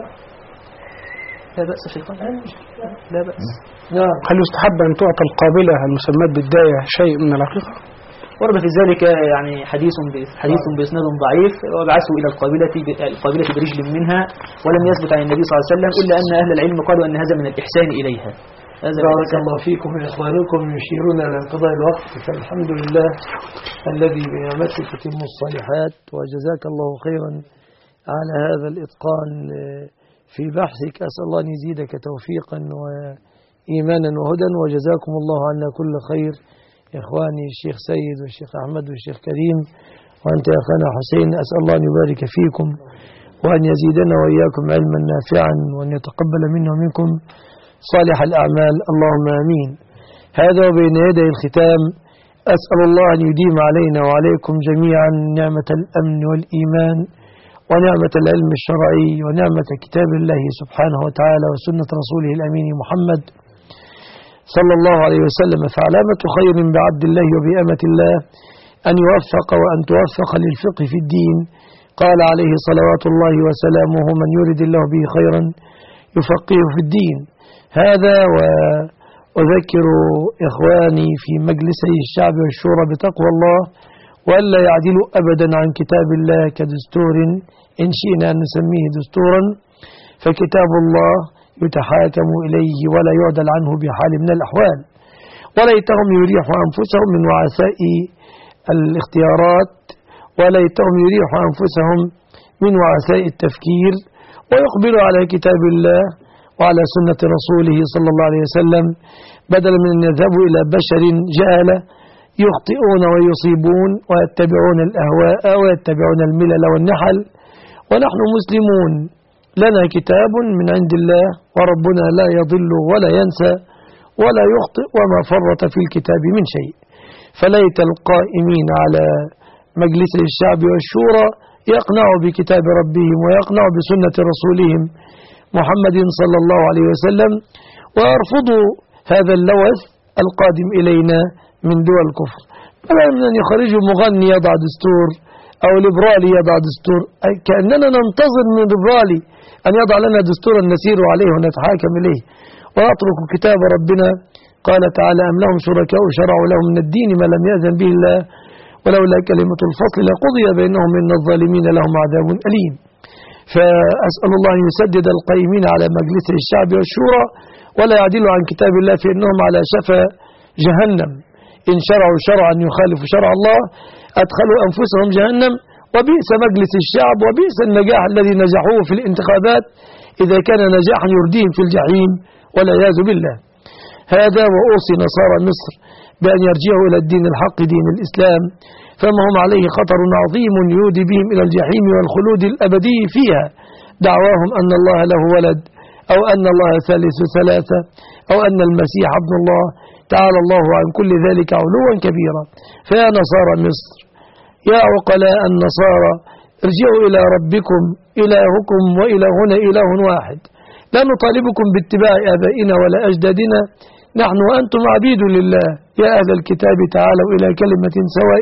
لا بأس شيطان. لا بأس. نعم. هل يستحب أن تعطى القابلة المسمات بالداية شيء من العقيقة؟ ورد في ذلك يعني حديث حديث بإسناد ضعيف، وبعثوا إلى القابلة القابلة برجل منها، ولم يثبت عن النبي صلى الله عليه وسلم إلا أن أهل العلم قالوا أن هذا من الإحسان إليها. بارك الله فيكم إخوانكم يشيرون إلى انقضاء الوقت، فالحمد لله الذي بنعمته تتم الصالحات، وجزاك الله خيرا على هذا الإتقان في بحثك. أسأل الله أن يزيدك توفيقا وإيمانا وهدى، وجزاكم الله عنا كل خير إخواني الشيخ سيد والشيخ أحمد والشيخ كريم، وأنت يا أخانا حسين. أسأل الله أن يبارك فيكم وأن يزيدنا وإياكم علما نافعا، وأن يتقبل منا ومنكم صالح الأعمال، اللهم آمين. هذا وبين يدي الختام أسأل الله أن يديم علينا وعليكم جميعا نعمة الأمن والإيمان ونعمة العلم الشرعي ونعمة كتاب الله سبحانه وتعالى وسنة رسوله الأمين محمد صلى الله عليه وسلم. فعلامة خير بعبد الله وبأمة الله أن يوفق وأن توفق للفقه في الدين. قال عليه صلوات الله وسلامه من يرد الله به خيرا يفقهه في الدين. هذا وأذكر إخواني في مجلسي الشعب والشورى بتقوى الله، وألا يعدلوا أبدا عن كتاب الله كدستور إن شئنا أن نسميه دستورا، فكتاب الله يتحاكم إليه ولا يعدل عنه بحال من الأحوال. وليتهم يريحوا أنفسهم من وعثاء الاختيارات، وليتهم يريحوا أنفسهم من وعثاء التفكير، ويقبلوا على كتاب الله وعلى سنة رسوله صلى الله عليه وسلم، بدلا من أن يذهبوا إلى بشر جهلة يخطئون ويصيبون ويتبعون الأهواء ويتبعون الملل والنحل. ونحن مسلمون لنا كتاب من عند الله، وربنا لا يضل ولا ينسى ولا يخطئ وما فرط في الكتاب من شيء. فليت القائمين على مجلس الشعب والشورى يقنعوا بكتاب ربهم ويقنعوا بسنة رسولهم محمد صلى الله عليه وسلم، ويرفضوا هذا اللوث القادم إلينا من دول الكفر. بدلا من أن يخرجوا مغني يضع دستور أو ليبرالي يضع دستور، كأننا ننتظر من ليبرالي أن يضع لنا دستورا نسير عليه ونتحاكم إليه ونترك كتاب ربنا. قال تعالى أم لهم شركاء شرعوا لهم من الدين ما لم يأذن به الله ولولا كلمة الفصل لقضي بينهم إن الظالمين لهم عذاب أليم. فأسأل الله أن يسدد القائمين على مجلس الشعب والشورى ولا يعدلوا عن كتاب الله، فإنهم على شفا جهنم إن شرعوا شرعا يخالف شرع الله أدخلوا أنفسهم جهنم، وبئس مجلس الشعب وبئس النجاح الذي نجحوه في الانتخابات إذا كان نجاحا يرديهم في الجحيم والعياذ بالله. هذا وأوصي نصارى مصر بأن يرجعوا إلى الدين الحق دين الإسلام، فما هم عليه خطر عظيم يودي بهم إلى الجحيم والخلود الأبدي فيها. دعواهم أن الله له ولد أو أن الله ثالث ثلاثة أو أن المسيح ابن الله، تعالى الله عن كل ذلك علوا كبيرا. فيا نصارى مصر، يا عقلاء النصارى، ارجعوا إلى ربكم، إلهكم وإلهنا إله واحد، لا نطالبكم باتباع آبائنا ولا أجدادنا، نحن وأنتم عبيد لله. يا أهل الكتاب تعالوا إلى كلمة سواء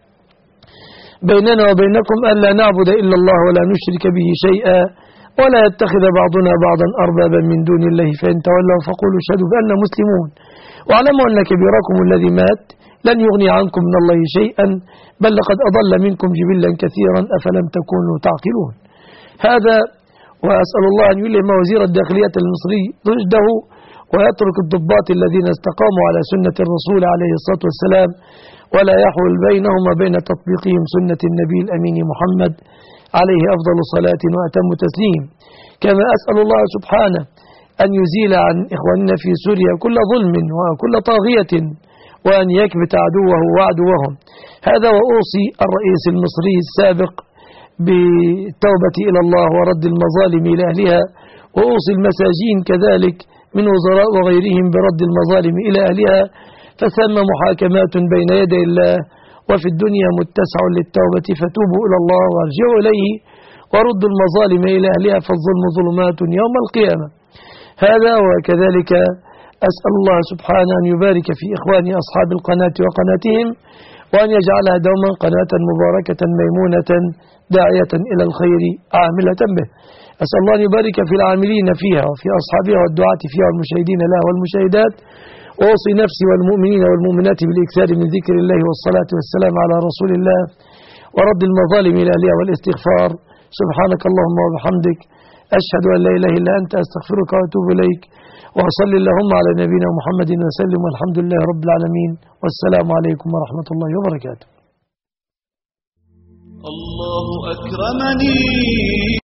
بيننا وبينكم ألا نعبد إلا الله ولا نشرك به شيئا ولا يتخذ بعضنا بعضا أربابا من دون الله، فإن تولوا فقولوا اشهدوا بأننا مسلمون، واعلموا أن كبيركم الذي مات لن يغني عنكم من الله شيئا، بل لقد أضل منكم جبلا كثيرا أفلم تكونوا تعقلون. هذا، وأسأل الله أن يلهم وزير الداخلية المصري رشده ويترك الضباط الذين استقاموا على سنة الرسول عليه الصلاة والسلام ولا يحول بينهم وبين تطبيقهم سنة النبي الأمين محمد عليه أفضل صلاة وأتم تسليم. كما أسأل الله سبحانه أن يزيل عن إخواننا في سوريا كل ظلم وكل طاغية وأن يكبت عدوه وعدوهم. هذا وأوصي الرئيس المصري السابق بالتوبة إلى الله ورد المظالم إلى أهلها، وأوصي المساجين كذلك من وزراء وغيرهم برد المظالم إلى أهلها، فثم محاكمات بين يدي الله، وفي الدنيا متسع للتوبة، فتوبوا إلى الله وارجعوا إليه وردوا المظالم إلى أهلها، فالظلم ظلمات يوم القيامة. هذا وكذلك أسأل الله سبحانه أن يبارك في إخواني أصحاب القناة وقناتهم، وأن يجعلها دوما قناة مباركة ميمونة داعية إلى الخير عاملة به. أسأل الله أن يبارك في العاملين فيها وفي أصحابها والدعاة فيها والمشاهدين لها والمشاهدات. وأوصي نفسي والمؤمنين والمؤمنات بالإكثار من ذكر الله والصلاة والسلام على رسول الله ورد المظالم إلى أهلها والاستغفار. سبحانك اللهم وبحمدك، أشهد أن لا إله إلا أنت، أستغفرك وأتوب إليك، وصل اللهم على نبينا محمد وسلم، والحمد لله رب العالمين، والسلام عليكم ورحمة الله وبركاته. الله أكرمني